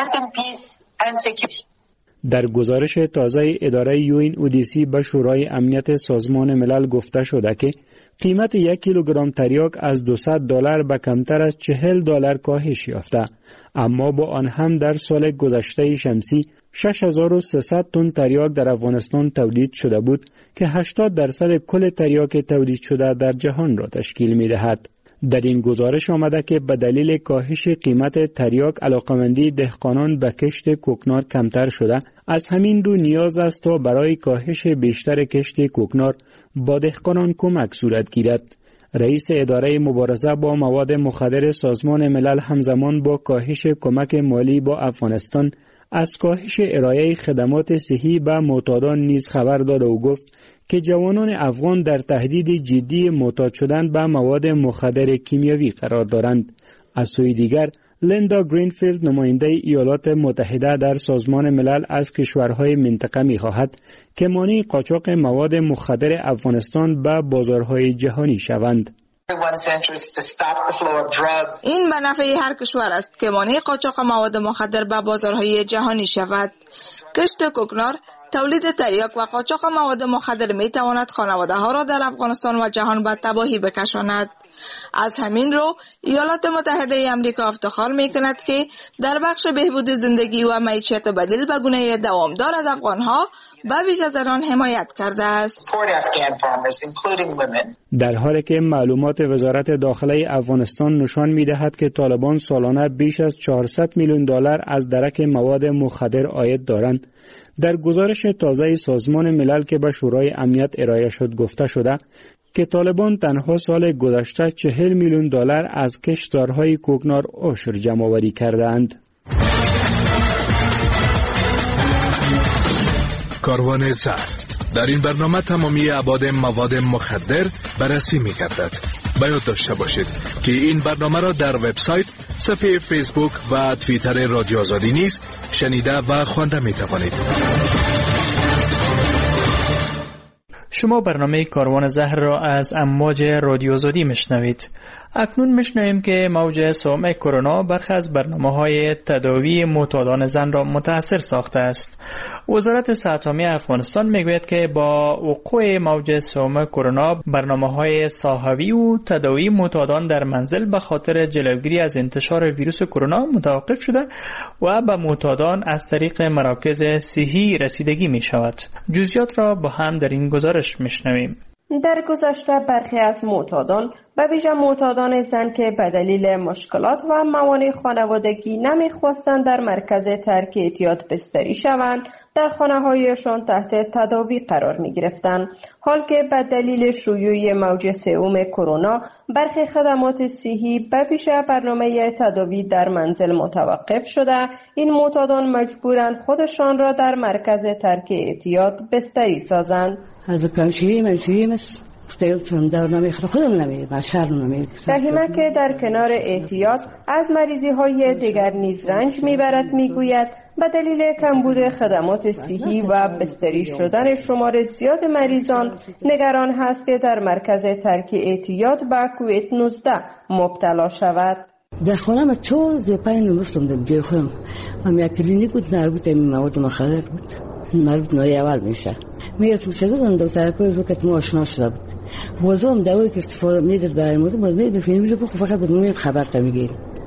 در گزارش تازه اداره UNODC به شورای امنیت سازمان ملل گفته شده که قیمت یک کیلوگرم تریاک از $200 به کمتر از $40 کاهش یافته، اما با آن هم در سال گذشته شمسی 6300 تن تریاک در افغانستان تولید شده بود که 80% کل تریاک تولید شده در جهان را تشکیل می دهد. در این گزارش آمده که به دلیل کاهش قیمت تریاک علاقمندی دهقانان به کشت کوکنار کمتر شده، از همین رو نیاز است تا برای کاهش بیشتر کشت کوکنار با دهقانان کمک صورت گیرد. رئیس اداره مبارزه با مواد مخدر سازمان ملل همزمان با کاهش کمک مالی با افغانستان از کاهش ارائه خدمات صحی به معتادان نیز خبر داد و گفت که جوانان افغان در تهدید جدی معتاد شدن به مواد مخدر کیمیاوی قرار دارند. از سوی دیگر لیندا گرینفیلد نماینده ایالات متحده در سازمان ملل از کشورهای منطقه می‌خواهد که مانع قاچاق مواد مخدر افغانستان به بازارهای جهانی شوند. این به نفع هر کشور است که مانع قاچاق مواد مخدر به بازارهای جهانی شود. کشت کوکنار، تولید تریاک و قاچاق مواد مخدر می تواند خانواده ها را در افغانستان و جهان به تباهی بکشاند. از همین رو ایالات متحده امریکا افتخار می کند که در بخش بهبود زندگی و معیشت بدیل به گونه دوامدار از افغانها به ویژه زنان حمایت کرده است. در حالی که معلومات وزارت داخله افغانستان نشان می‌دهد که طالبان سالانه بیش از 400 میلیون دلار از درک مواد مخدر عاید دارند، در گزارش تازه سازمان ملل که به شورای امنیت ارائه شد گفته شده که طالبان تنها سال گذشته 40 میلیون دلار از کشتزارهای کوکنار عشر جمع‌آوری کردند. کاروان زهر. در این برنامه تمامی ابعاد مواد مخدر بررسی می‌گردد. باید داشته باشید که این برنامه را در وبسایت، صفحه فیسبوک و توییتر رادیو آزادی نیز شنیده و خوانده می‌توانید. شما برنامه کاروان زهر را از امواج رادیو آزادی میشنوید. اکنون میشنویم که موج سوم کرونا برخی از برنامه‌های تداوی معتادان زن را متاثر ساخته است. وزارت صحت عامه افغانستان میگوید که با وقوع موج سوم کرونا برنامه‌های صحوی و تداوی معتادان در منزل به خاطر جلوگیری از انتشار ویروس کرونا متوقف شده و به معتادان از طریق مراکز صحی رسیدگی می شود. جزئیات را با هم در این گزارش میشنویم. در گذشته برخی از معتادان به ویژه معتادان زن که به دلیل مشکلات و موانع خانوادگی نمیخواستند در مرکز ترک اعتیاد بستری شوند، در خانه‌هایشان تحت تداوی قرار می‌گرفتند. حال که به دلیل شیوع موج سوم کرونا برخی خدمات صحی به ویژه برنامه تداوی در منزل متوقف شده، این معتادان مجبورند خودشان را در مرکز ترک اعتیاد بستری سازند. در حین که در کنار اعتیاد از مریضی های دیگر نیز رنج میبرد، میگوید به دلیل کمبود خدمات صحی و بستری شدن شمار زیاد مریضان نگران هست که در مرکز ترک اعتیاد به کووید 19 مبتلا شود. در خانه ما چور زیپای نمستم دم جای خودم هم یک کلینیک بود مربوط به مواد مخدر بود، مربوط نوعی اول میشه میگه تو چه دارن دکتر کوی رو که ما آشنا شده بود بازم دوایی که استفاده میداد برای مورد باز میاد به فیلم رو فقط بدون خبر تا میگیره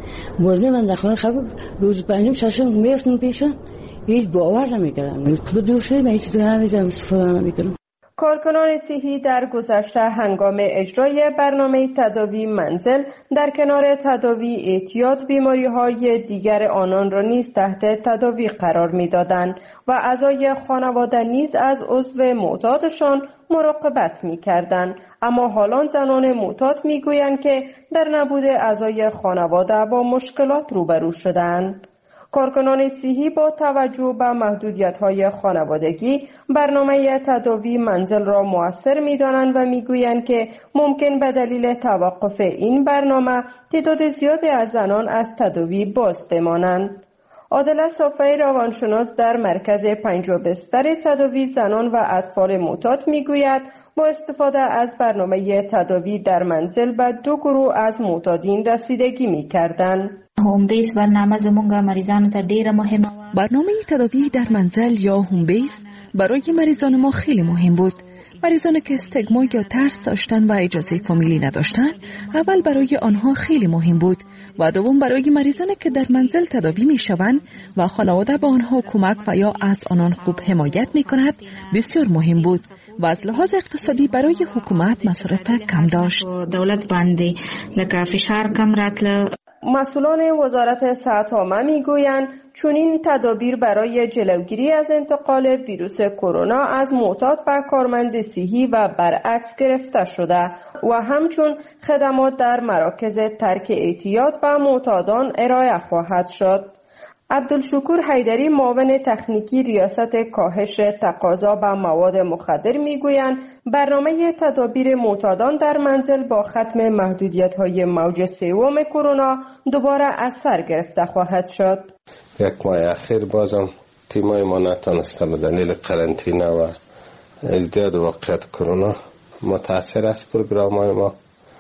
باز من در خانه خبر روز پنجم ششم میفتم پیشون هیچ باور نمیکردم خود دوشه من هیچ نمیدونم استفاده نمیکنم. کارکنان صحی در گذشته هنگام اجرای برنامه تداوی منزل در کنار تداوی اعتیاد بیماری‌های دیگر آنان را نیز تحت تداوی قرار می‌دادند و اعضای خانواده نیز از عضو معتادشان مراقبت می‌کردند. اما حالا زنان معتاد می‌گویند که در نبود اعضای خانواده با مشکلات روبرو شدند. کارکنان صحی با توجه به محدودیت‌های خانوادگی برنامه تداوی منزل را مؤثر می‌دانند و می‌گویند که ممکن به دلیل توقف این برنامه تعداد زیادی از زنان از تداوی باز بمانند. عادل صافی روانشناس در مرکز 5 بستر تداوی زنان و اطفال معتاد می‌گوید با استفاده از برنامه تداوی در منزل به 2 گروه از معتادین رسیدگی می‌کردند. هوم بیس برنامه زمونږ مریضانو ته ډیره مهمه و برنامه تداوی در منزل یا هوم بیس برای مریضان ما خیلی مهم بود. مریضانی که استگما یا ترس داشتن و اجازه فامیلی نداشتن اول برای آنها خیلی مهم بود و دوم برای مریضانی که در منزل تداوی می شوند و خانواده به آنها کمک و یا از آنان خوب حمایت می کند بسیار مهم بود و از لحاظ اقتصادی برای حکومت مصارف کم داشت. دولت باندې لکه فشار کم راتله. مسئولان وزارت صحت عامه میگویند چنین تدابیر برای جلوگیری از انتقال ویروس کرونا از معتاد و کارمند صحی و برعکس گرفته شده و همچون خدمات در مراکز ترک اعتیاد و معتادان ارائه خواهد شد. عبدالشکور حیدری معاون تکنیکی ریاست کاهش تقاضا به مواد مخدر میگویند برنامه تدابیر معتادان در منزل با ختم محدودیت‌های موج سوم کرونا دوباره از سر گرفته خواهد شد. یک ماه اخیر بازم تیمای ما نتانسته به دلیل قرنطینه و ازدیاد واقعیت کرونا متاثر است پروگرام‌های ما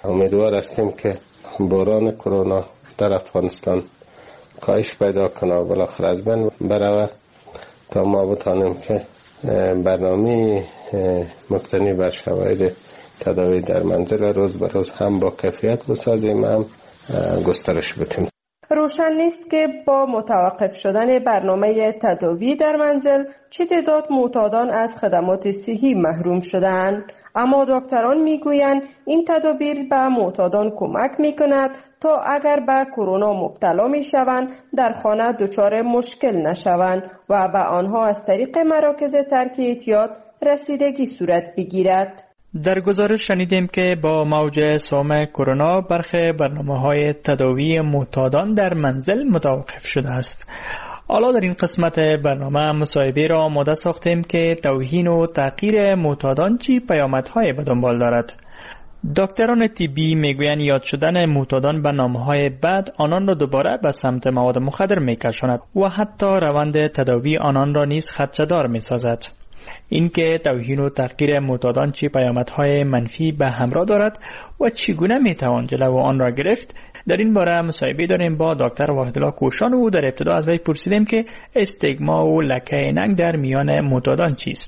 امیدوار هستیم که بحران کرونا در افغانستان کاهش پیدا کنه و بالاخره از بین بره تا ما بتانیم که برنامه مبتنی بر شواهد تداوی در منزل روز به روز هم با کیفیت بسازیم، هم گسترش بدیم. روشن نیست که با متوقف شدن برنامه تداوی در منزل چه تعداد معتادان از خدمات صحی محروم شدند، اما دکتران میگویند این تدابیر به معتادان کمک میکند تا اگر به کرونا مبتلا میشوند در خانه دچار مشکل نشوند و به آنها از طریق مراکز ترک اعتیاد رسیدگی صورت بگیرد. در گزارش شنیدیم که با موج سوم کرونا برخی برنامه‌های تداوی معتادان در منزل متوقف شده است. حالا در این قسمت برنامه مصاحبه را آماده ساختیم که توهین و تحقیر معتادان چی پیامدهای به دنبال دارد. دکتران طبی میگویند یاد شدن معتادان به نامه‌های بد آنان را دوباره به سمت مواد مخدر میکشاند و حتی روند تداوی آنان را نیز خدشه‌دار میسازد. اینکه توهین و تحقیر معتادان چه پیامدهای منفی به همراه دارد و چگونه میتوان جلو آن را گرفت، در این باره مصاحبه داریم با دکتر وحیدالله کوشان و در ابتدا از وی پرسیدیم که استیگما و لکه ننگ در میان معتادان چیست.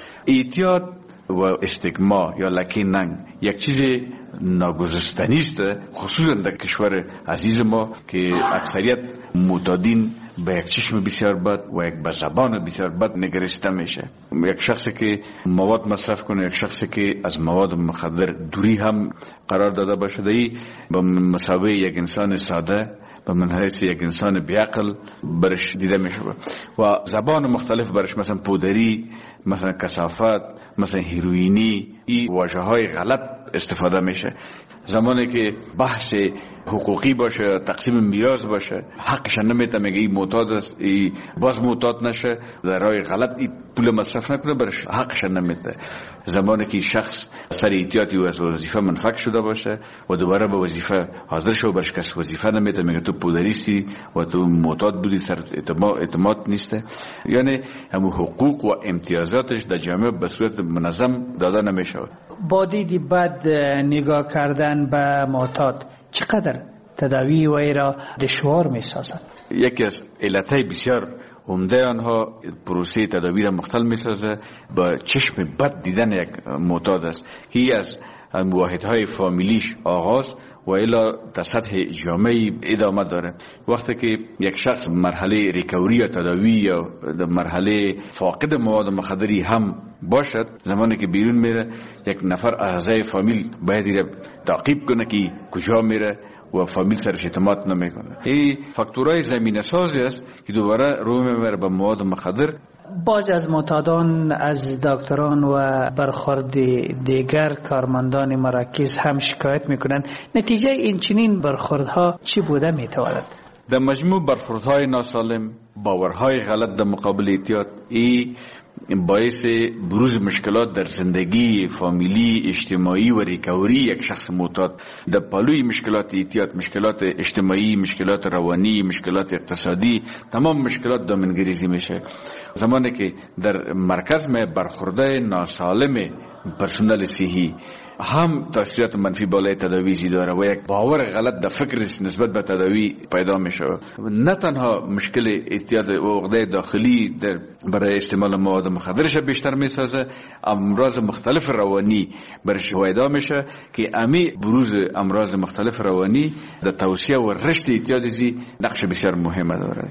اعتیاد و استیگما یا لکه ننگ یک چیز ناگزستنی است، خصوصا در کشور عزیز ما که اکثریت معتادین به یک چشم بسیار بد و یک به زبان بسیار بد نگریسته میشه. یک شخصی که مواد مصرف کنه، یک شخصی که از مواد مخدر دوری هم قرار داده باشه، به مساوی یک انسان ساده به منحیث یک انسان بیعقل برش دیده میشه و زبان مختلف برش، مثلا پودری، مثلا کثافت، مثلا هیروئینی، این واژه های غلط استفاده میشه. زمانی که بحث حقوقی باشه، تقسیم میراث باشه، حقش نمیده، میگه این معتاد است، این باز معتاد نشه، در راه غلط این پول مصرف نکنه، برش حقش نمیده. زمانی که شخص سر احتیاطی و از وظیفه منفک شده باشه و دوباره به وظیفه حاضر شو، برش کس وظیفه نمیده، میگه تو پودریستی و تو معتاد بودی، سر اعتماد نیسته. یعنی همون حقوق و امتیازاتش در جامعه به صورت منظم داده نمیشه. با دید بد نگاه کردن به معتاد چقدر تداوی وی را دشوار می سازد؟ یکی از علتهای بسیار عمده آنها پروسه تداوی را مختل می سازه با چشم بد دیدن یک معتاد است که از واحدهای فامیلیش آغاز و الا در سطح جامعه ادامه داره. وقتی که یک شخص مرحله ریکوری یا تداوی یا در مرحله فاقد مواد مخدری هم باشد، زمانی که بیرون میره یک نفر اعضای فامیل باید ایره تعقیب کنه که کجا میره و فامیل سرش اعتماد نمیکنه. این فاکتورهای زمینه سازی است که دوباره روی میبره به مواد مخدر. بعضی از معتادان از دکتران و برخورد دیگر کارمندان مراکز هم شکایت میکنند. نتیجه این چنین برخوردها چی بوده میتواند؟ در مجموع برخوردهای ناسالم، باورهای غلط در مقابل اعتیاد، این باعث بروز مشکلات در زندگی فامیلی، اجتماعی و ریکوری یک شخص معتاد. در پالوی مشکلات اعتیاد، مشکلات اجتماعی، مشکلات روانی، مشکلات اقتصادی، تمام مشکلات دامنگریزی میشه. زمانی که در مرکز میں برخورده ناسالم پرسنل صحی هم تاثیرات منفی بالای تداوی داره و یک باور غلط در فکر نسبت به تداوی پیدا میشه. نه تنها مشکل اعتیاد و عقده داخلی برای استعمال مواد مخدرش بیشتر میسازه، امراض مختلف روانی برش پیدا میشه که امی بروز امراض مختلف روانی در توسعه و رشد اعتیاد نقش بسیار مهمه داره.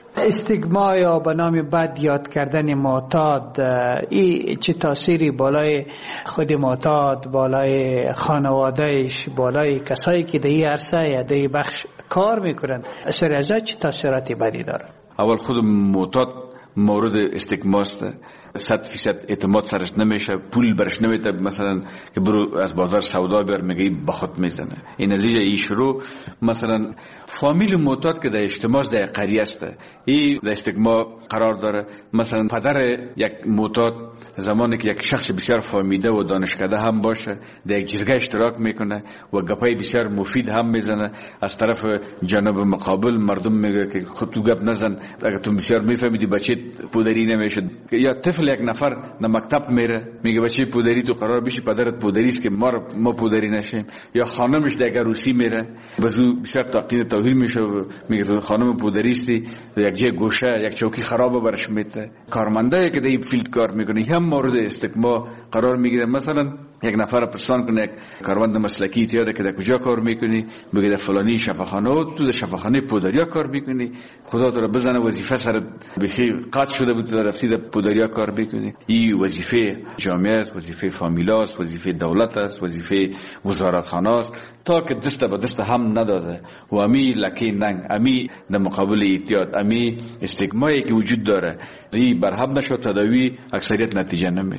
استیگما یا به نام بد یاد کردن معتاد، این چه تاثیری بالای خود معتاد، بالای خانوادهش، بالای کسایی که در این عرصه یا در این بخش کار میکنن، اثر از چه تاثیراتی بدی داره؟ اول خود معتاد مورد استیگماست، 100% اعتماد سرش نمیشه، پول برش نمیده، مثلا که برو از بازار سودا بیار، میگه به خود میزنه. این نتیجه ای شروع مثلا فامیل معتاد که در اجتماع در قریه است، این در استیگما قرار داره. مثلا پدر یک معتاد زمانی که یک شخص بسیار فهمیده و دانشکده هم باشه، در یک جرگه اشتراک میکنه و گپای بسیار مفید هم میزنه، از طرف جانب مقابل مردم میگه که خود تو گپ نزن، اگر تو بسیار میفهمیدی بچه پودری نمیشد. یا طفل یک نفر در مکتب میره میگه بچه پودری تو قرار بشی پدرت پودری است که ما پودری نشیم. یا خانمش در عروسی میره بزو بیشتر تاقین توهیر میشه میگه تو خانم پودری استی، یک جای گوشه یک چوکی خراب برش میته. کارمندایی که در این فیلد کار میکنه هم مورد استثنا قرار میگیره. مثلا یک نفر پرسان کنه یک کارمند مسلکی ایتیاده که در کجا کار میکنی، بگه در فلانی شفاخانه و تو در شفاخانه پودریا کار میکنی، خدا تو را بزنه وظیفه سر بخی قطع شده بود در رفتی در پودریا کار میکنی. این وظیفه جامعه است، وظیفه فامیلا است، وظیفه دولت است، وظیفه وزارتخانه است. تا که دست به دست هم نداده و امی لکه ننگ، امی در مقابل ایتیاد، امی استیگمایی که وجود داره این برهم نشد، تداوی اکثریت نتیجه نمید.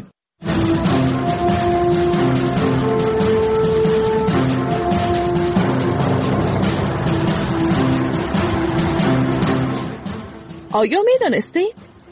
آیا میدانستید؟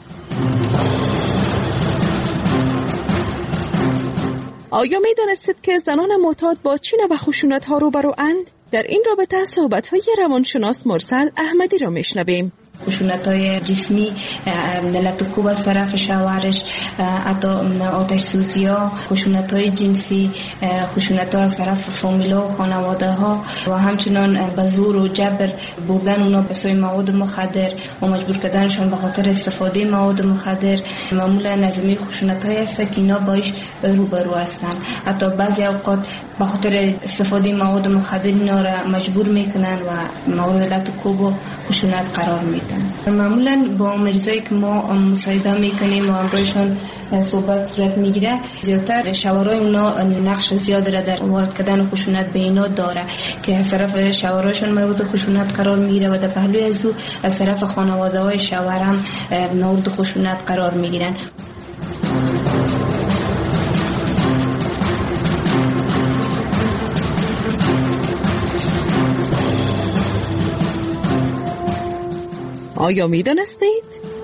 آیا میدانستید که زنان معتاد با چه نوع خشونت‌ها روبرواند؟ در این رابطه صحبت‌های روانشناس مرسل احمدی را میشنویم. خشونت‌های جسمی، لطکوب از طرف شوهرش، حتی آتش سوزی‌ها، خشونت‌های جنسی، خشونت‌ها از طرف فامیلا و خانواده‌ها و همچنان به زور و جبر بردن اونا به سوی مواد مخدر و مجبور کردنشان به خاطر استفاده مواد مخدر معمولا نظمی خشونت‌های است که اینا باش روبرو هستند. حتی بعضی اوقات به خاطر استفاده مواد مخدر اینا را مجبور میکنن و مورد لطکوب و خشونت قرار میدن. معمولا با مریضایی که ما مصاحبه میکنیم و همراهشون صحبت صورت میگیره، زیادتر شوهرای اونا نقش زیاد را در وارد کردن خشونت به اینا داره که از طرف شوهرایشون مورد خشونت قرار میگیره و در پهلوی از او از طرف خانواده های شوهر هم مورد خشونت قرار میگیرن. آیا می دانستید؟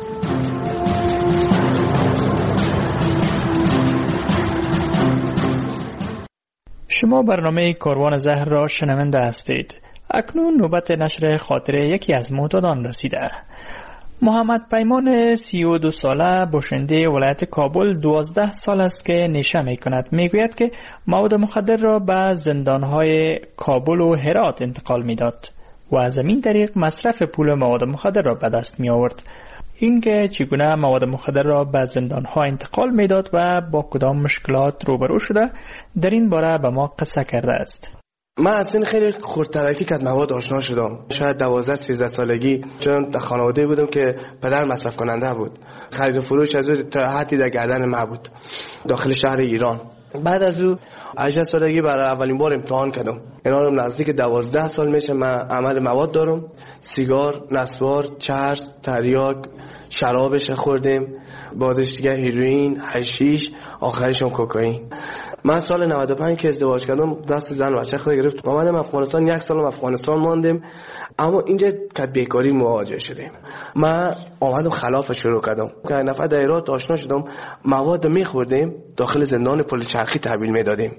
شما برنامه کاروان زهر را شنونده هستید. اکنون نوبت نشر خاطره یکی از معتادان رسیده. محمد پیمان 32 ساله باشنده ولایت کابل 12 سال است که نشه می کند. می گوید که مواد مخدر را به زندانهای کابل و هرات انتقال می داد و از این طریق مصرف پول مواد مخدر را به دست می آورد. این که چگونه مواد مخدر را به زندانها انتقال می داد و با کدام مشکلات روبرو شده در این باره به ما قصه کرده است. من اصلا خیلی خردترکی که مواد آشنا شدم، شاید 12-13 سالگی، چون در خانواده بودم که پدر مصرف کننده بود. خرید و فروش از او تا حدی در گردن ما بود داخل شهر ایران. بعد از او 18 سالگی برای اولین بار امتحان کردم. اینا رو نزدیک 12 سال میشه من عمل مواد دارم. سیگار، نسوار، چرس، تریاک، شرابش خوردیم، بعدش دیگه هیروئین، حشیش، آخرش هم کوکائین. من سال 95 که ازدواج کردم دست زن بچه خود گرفت. اومدم افغانستان، 1 سال افغانستان ماندیم، اما اینجا که بیکاری مواجه شدیم. من اومدم خلاف شروع کردم که نفر در هرات آشنا شدم، مواد میخوردیم داخل زندان پل چرخی تحویل میدادیم.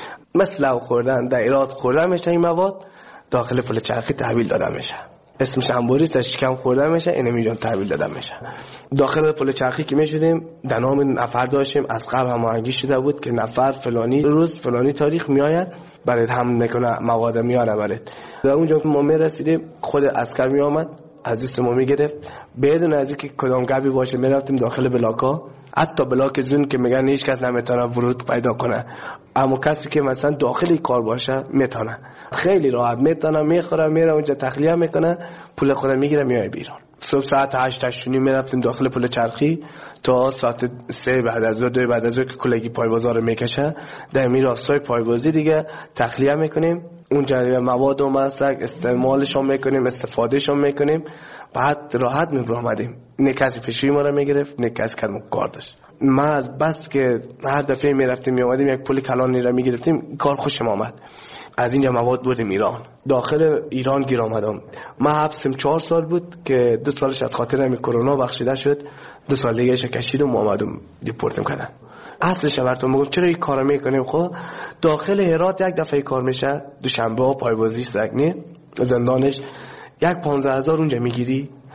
مثل او خوردن در هرات خوردن میشه، این مواد داخل پل چرخی تحویل داده میشه. اسمش انبوری است، شکم خورده میشه، اینم اینجا تحویل داده میشه. داخل پل چرخی که میشدیم در نام نفر داشتیم، از قبل هماهنگی شده بود که نفر فلانی روز فلانی تاریخ میآید برای هم میکنه مواد میاره برات. در اونجا که ما میرسیدیم خود عسکر میآمد از دست ما میگرفت، بدون از اینکه کدام گبی باشه میرفتیم داخل بلاکا. حتی بلاک زون که میگن هیچ کس نمیتونه ورود پیدا کنه، اما کسی که مثلا داخل کار باشه میتونه، خیلی راحت میتونه، میخوره، میره اونجا تخلیه میکنه، پول خود میگیره میای بیرون. صبح ساعت 8 میرفتیم داخل پل چرخی تا ساعت 3 بعد از ظهر، 2 بعد از ظهر که کلگی پایوازا رو میکشه در می راستای پایوازی دیگه تخلیه میکنیم. اونجا مواد و مسک استعمالشون میکنیم، استفادهشون میکنیم، بعد راحت میبرامدیم. نه کسی فشوی ما رو میگرفت، نه کسی کدوم کار داشت. ما از بس که هر دفعه میرفتیم میامدیم یک پول کلانی رو میگرفتیم، کار خوشم آمد. از اینجا مواد بردیم ایران. داخل ایران گیر آمدم. من حبسم 4 سال بود که 2 سالش از خاطر همین کرونا بخشیده شد، 2 سال دیگه کشیدم و اومدم دیپورتم کردن. اصلش براتون میگم چرا این کارو میکنیم. خب داخل هرات یک دفعه کار میشه، دوشنبه ها پایوازی سگنی زندانش، 15,000 اونجا میگیری،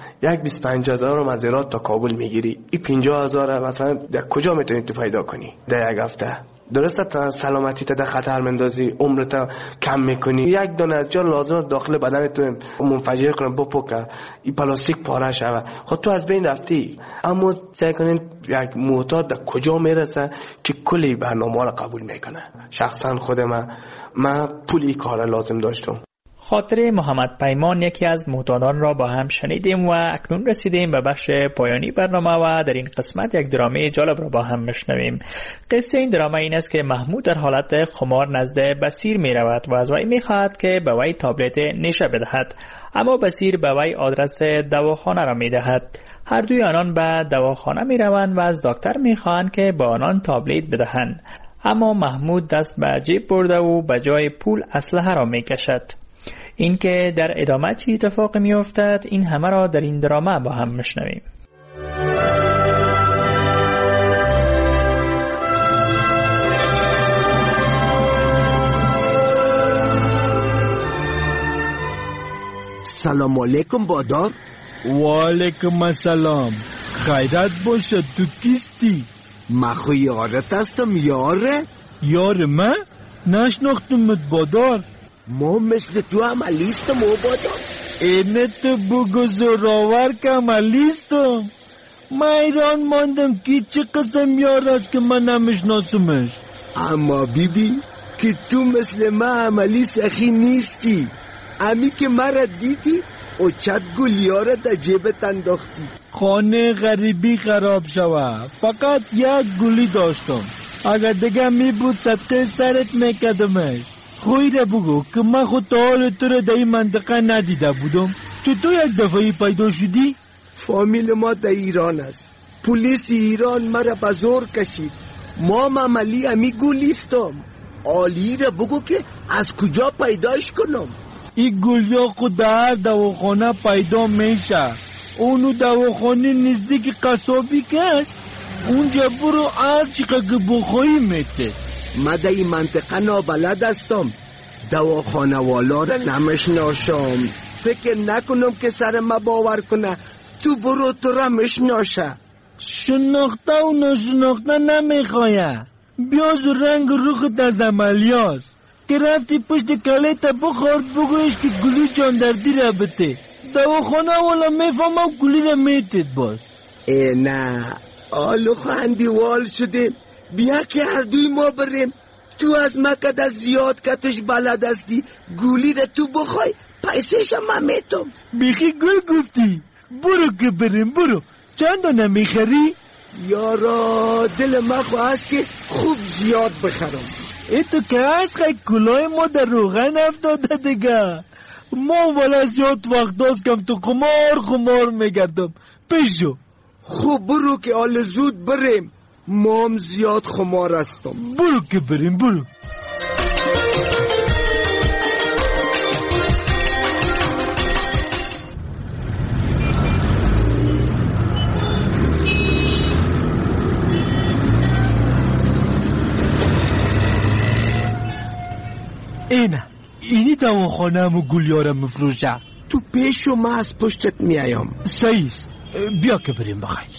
یک 25,000 از هرات تا کابل میگیری، این 50,000 مثلا در کجا میتونی تو پیدا کنی در یک هفته؟ درسته سلامتی تا در خطر مندازی، عمرت کم میکنی. یک دانه از جان لازم است داخل بدن تو منفجر کنه بپکه، این پلاستیک پاره شوه، خود تو از بین رفتی. اما سعی کنین یک معتاد در کجا میرسه که کلی برنامه را قبول میکنه. شخصا خود من پولی کار لازم داشتم. خاطره محمد پیمان یکی از معتادان را با هم شنیدیم و اکنون رسیدیم به بخش پایانی برنامه و در این قسمت یک درامه جالب را با هم میشنویم. قصه این درامه این است که محمود در حالت خمار نزد بصیر می رود و از وی می خواهد که به وی تابلت نشه بدهد، اما بصیر به وی آدرس دواخانه را می دهد. هر دوی آنان به دواخانه می روند و از دکتر می خواهند که به آنان تابلت بدهند، اما محمود دست به جیب برده و به جای پول اسلحه را می کشد. این که در ادامه چی اتفاقی می افتد، این همه را در این درامه با هم میشنویم. سلام علیکم بادار. و علیکم السلام. خیرت باشه، تو کیستی؟ ما خو یارت هستم. یار من؟ نشناختمت بادار. ما مثل تو عملیستم و بادار. اینه تو بگو زوراور که عملیستم. من ایران ماندم که چه قسم یار است که من نمیشناسمش. اما بیبی که تو مثل من عملی سخی نیستی. امی که مرا دیدی او چت گلیاره در جیبت انداختی. خانه غریبی خراب شوه، فقط یک گلی داشتم، اگر دیگه می بود صدقه سرت میکدمش. خوی را بگو که من خود تا حال تو را در این منطقه ندیده بودم. چطور یک دفعی پیدا شدی؟ فامیل ما در ایران است. پلیس ایران مرا به زور کشید. ما عملی امی گلیستم. آلی را بگو که از کجا پیداش کنم. این گلیا خود در هر دواخانه پیدا میشه. اونو دواخانه نزدیک قصابی که است، اونجا برو هر چیقه که بخواهی میته. ما در این منطقه نابلد هستم. دواخانه والا را نمیشناسم. فکر نکنم که سر ما باور کنه. تو برو تو را میشناسه. شناخته و نشناخته نمیخواه. بیاز رنگ روخت از عملیاست که رفتی پشت کله تا بخور بگویش که گلی جاندردی را بته. دواخانه والا میفهمم گلی را میتید باز. نه آلو خندیوال شده. بیا که هر دوی ما بریم. تو از مکد از زیاد کتش بلد هستی. گولی را تو بخوای پیسش هم میتم. بیخی گل گفتی. برو که بریم برو. چند دانه میخری؟ یارا دل ما خواه است که خوب زیاد بخرم. ای تو که از خیلی کلاه ما در روغن افتاده دیگه. ما والا زیاد وقت داست کم تو خمار میگردم. پیشو خوب برو که آل زود بریم. مام زیاد خمار هستم. برو که بریم برو. اینی دواخانه همو گلیارم مفروشه. تو پیشو ما از پشتت میایم. صحیح، بیا که بریم بخیر.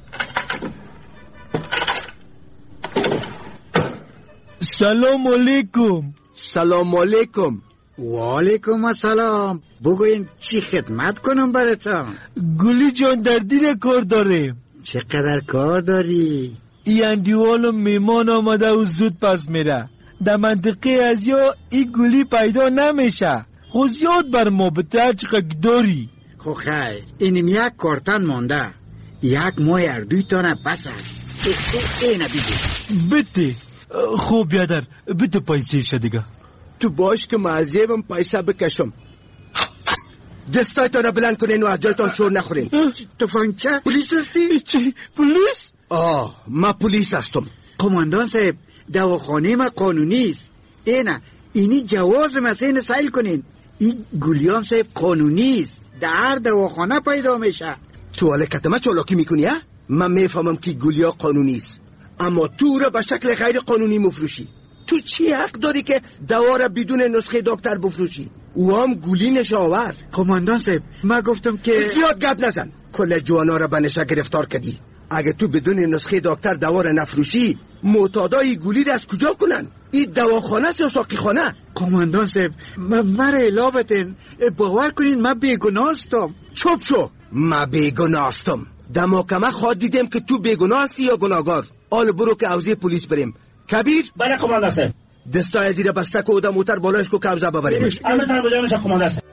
سلام علیکم. سلام علیکم. و علیکم السلام. بگوین چی خدمت کنم براتون؟ گلی جاندردی را کار داریم. چقدر کار داری؟ این اندیوال میمان آمده و زود پس میره. در منطقه از یا این گلی پیدا نمیشه. خود زیاد بر ما بتر چقدر داری. خو خیر اینم یک کارتن مانده. یک ماه اردوی تانه بس است. اینه بده. خوب بیادر بده پیسه شه دیگه. تو باش که معذیبم پیسه بکشم. دستای تانه بلند کنین و از جایتان شور نخورین. تفنگچه؟ پولیس هستی؟ چی؟ پولیس؟ ما پولیس هستم. قماندان صاحب دواخانه ما قانونی است. اینی جواز مسین سیل کنین. این گلیام صاحب قانونی است. در هر دواخانه پیدا میشه. تو حالا کتمه چالاکی میکنی ها؟ من میفهمم که گلیا قانونی است، اما تو را به شکل غیر قانونی مفروشی. تو چی حق داری که دوا را بدون نسخه دکتر بفروشی؟ او هم گولی نشاور. کماندان صاحب ما گفتم که زیاد گپ نزن. کل جوانا را به نشه گرفتار کردی. اگه تو بدون نسخه دکتر دوا را نفروشی معتادای گولی را از کجا کنن؟ این دواخانه است یا ساقیخانه؟ کماندان صاحب مرا الابتن باور کنین من بیگناستم. چوب شو. من بیگناستم. در محکمه خواد دیدم که تو بیگناستی یا گناهگار. آل برو که اوزی پلیس بریم. کبیر؟ بله کماندان صاحب. دستای زیر بسته که او موتر بالایش کو کابزه ببریمش. امر تر بجانش کماندان صاحب.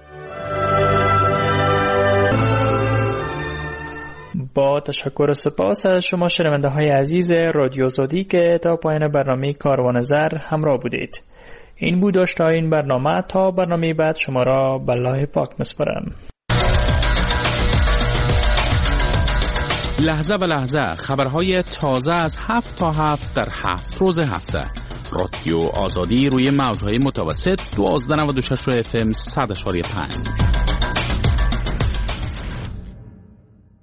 با تشکر و سپاس از شما شنونده های عزیز رادیو آزادی که تا پایان برنامه کاروان زر همراه بودید. این بود داشته این برنامه. تا برنامه بعد شما را به الله پاک میسپارم. لحظه به لحظه خبرهای تازه از 7 تا 7 در 7 روز هفته. رادیو آزادی روی موجهای متوسط 1296 FM 100.5.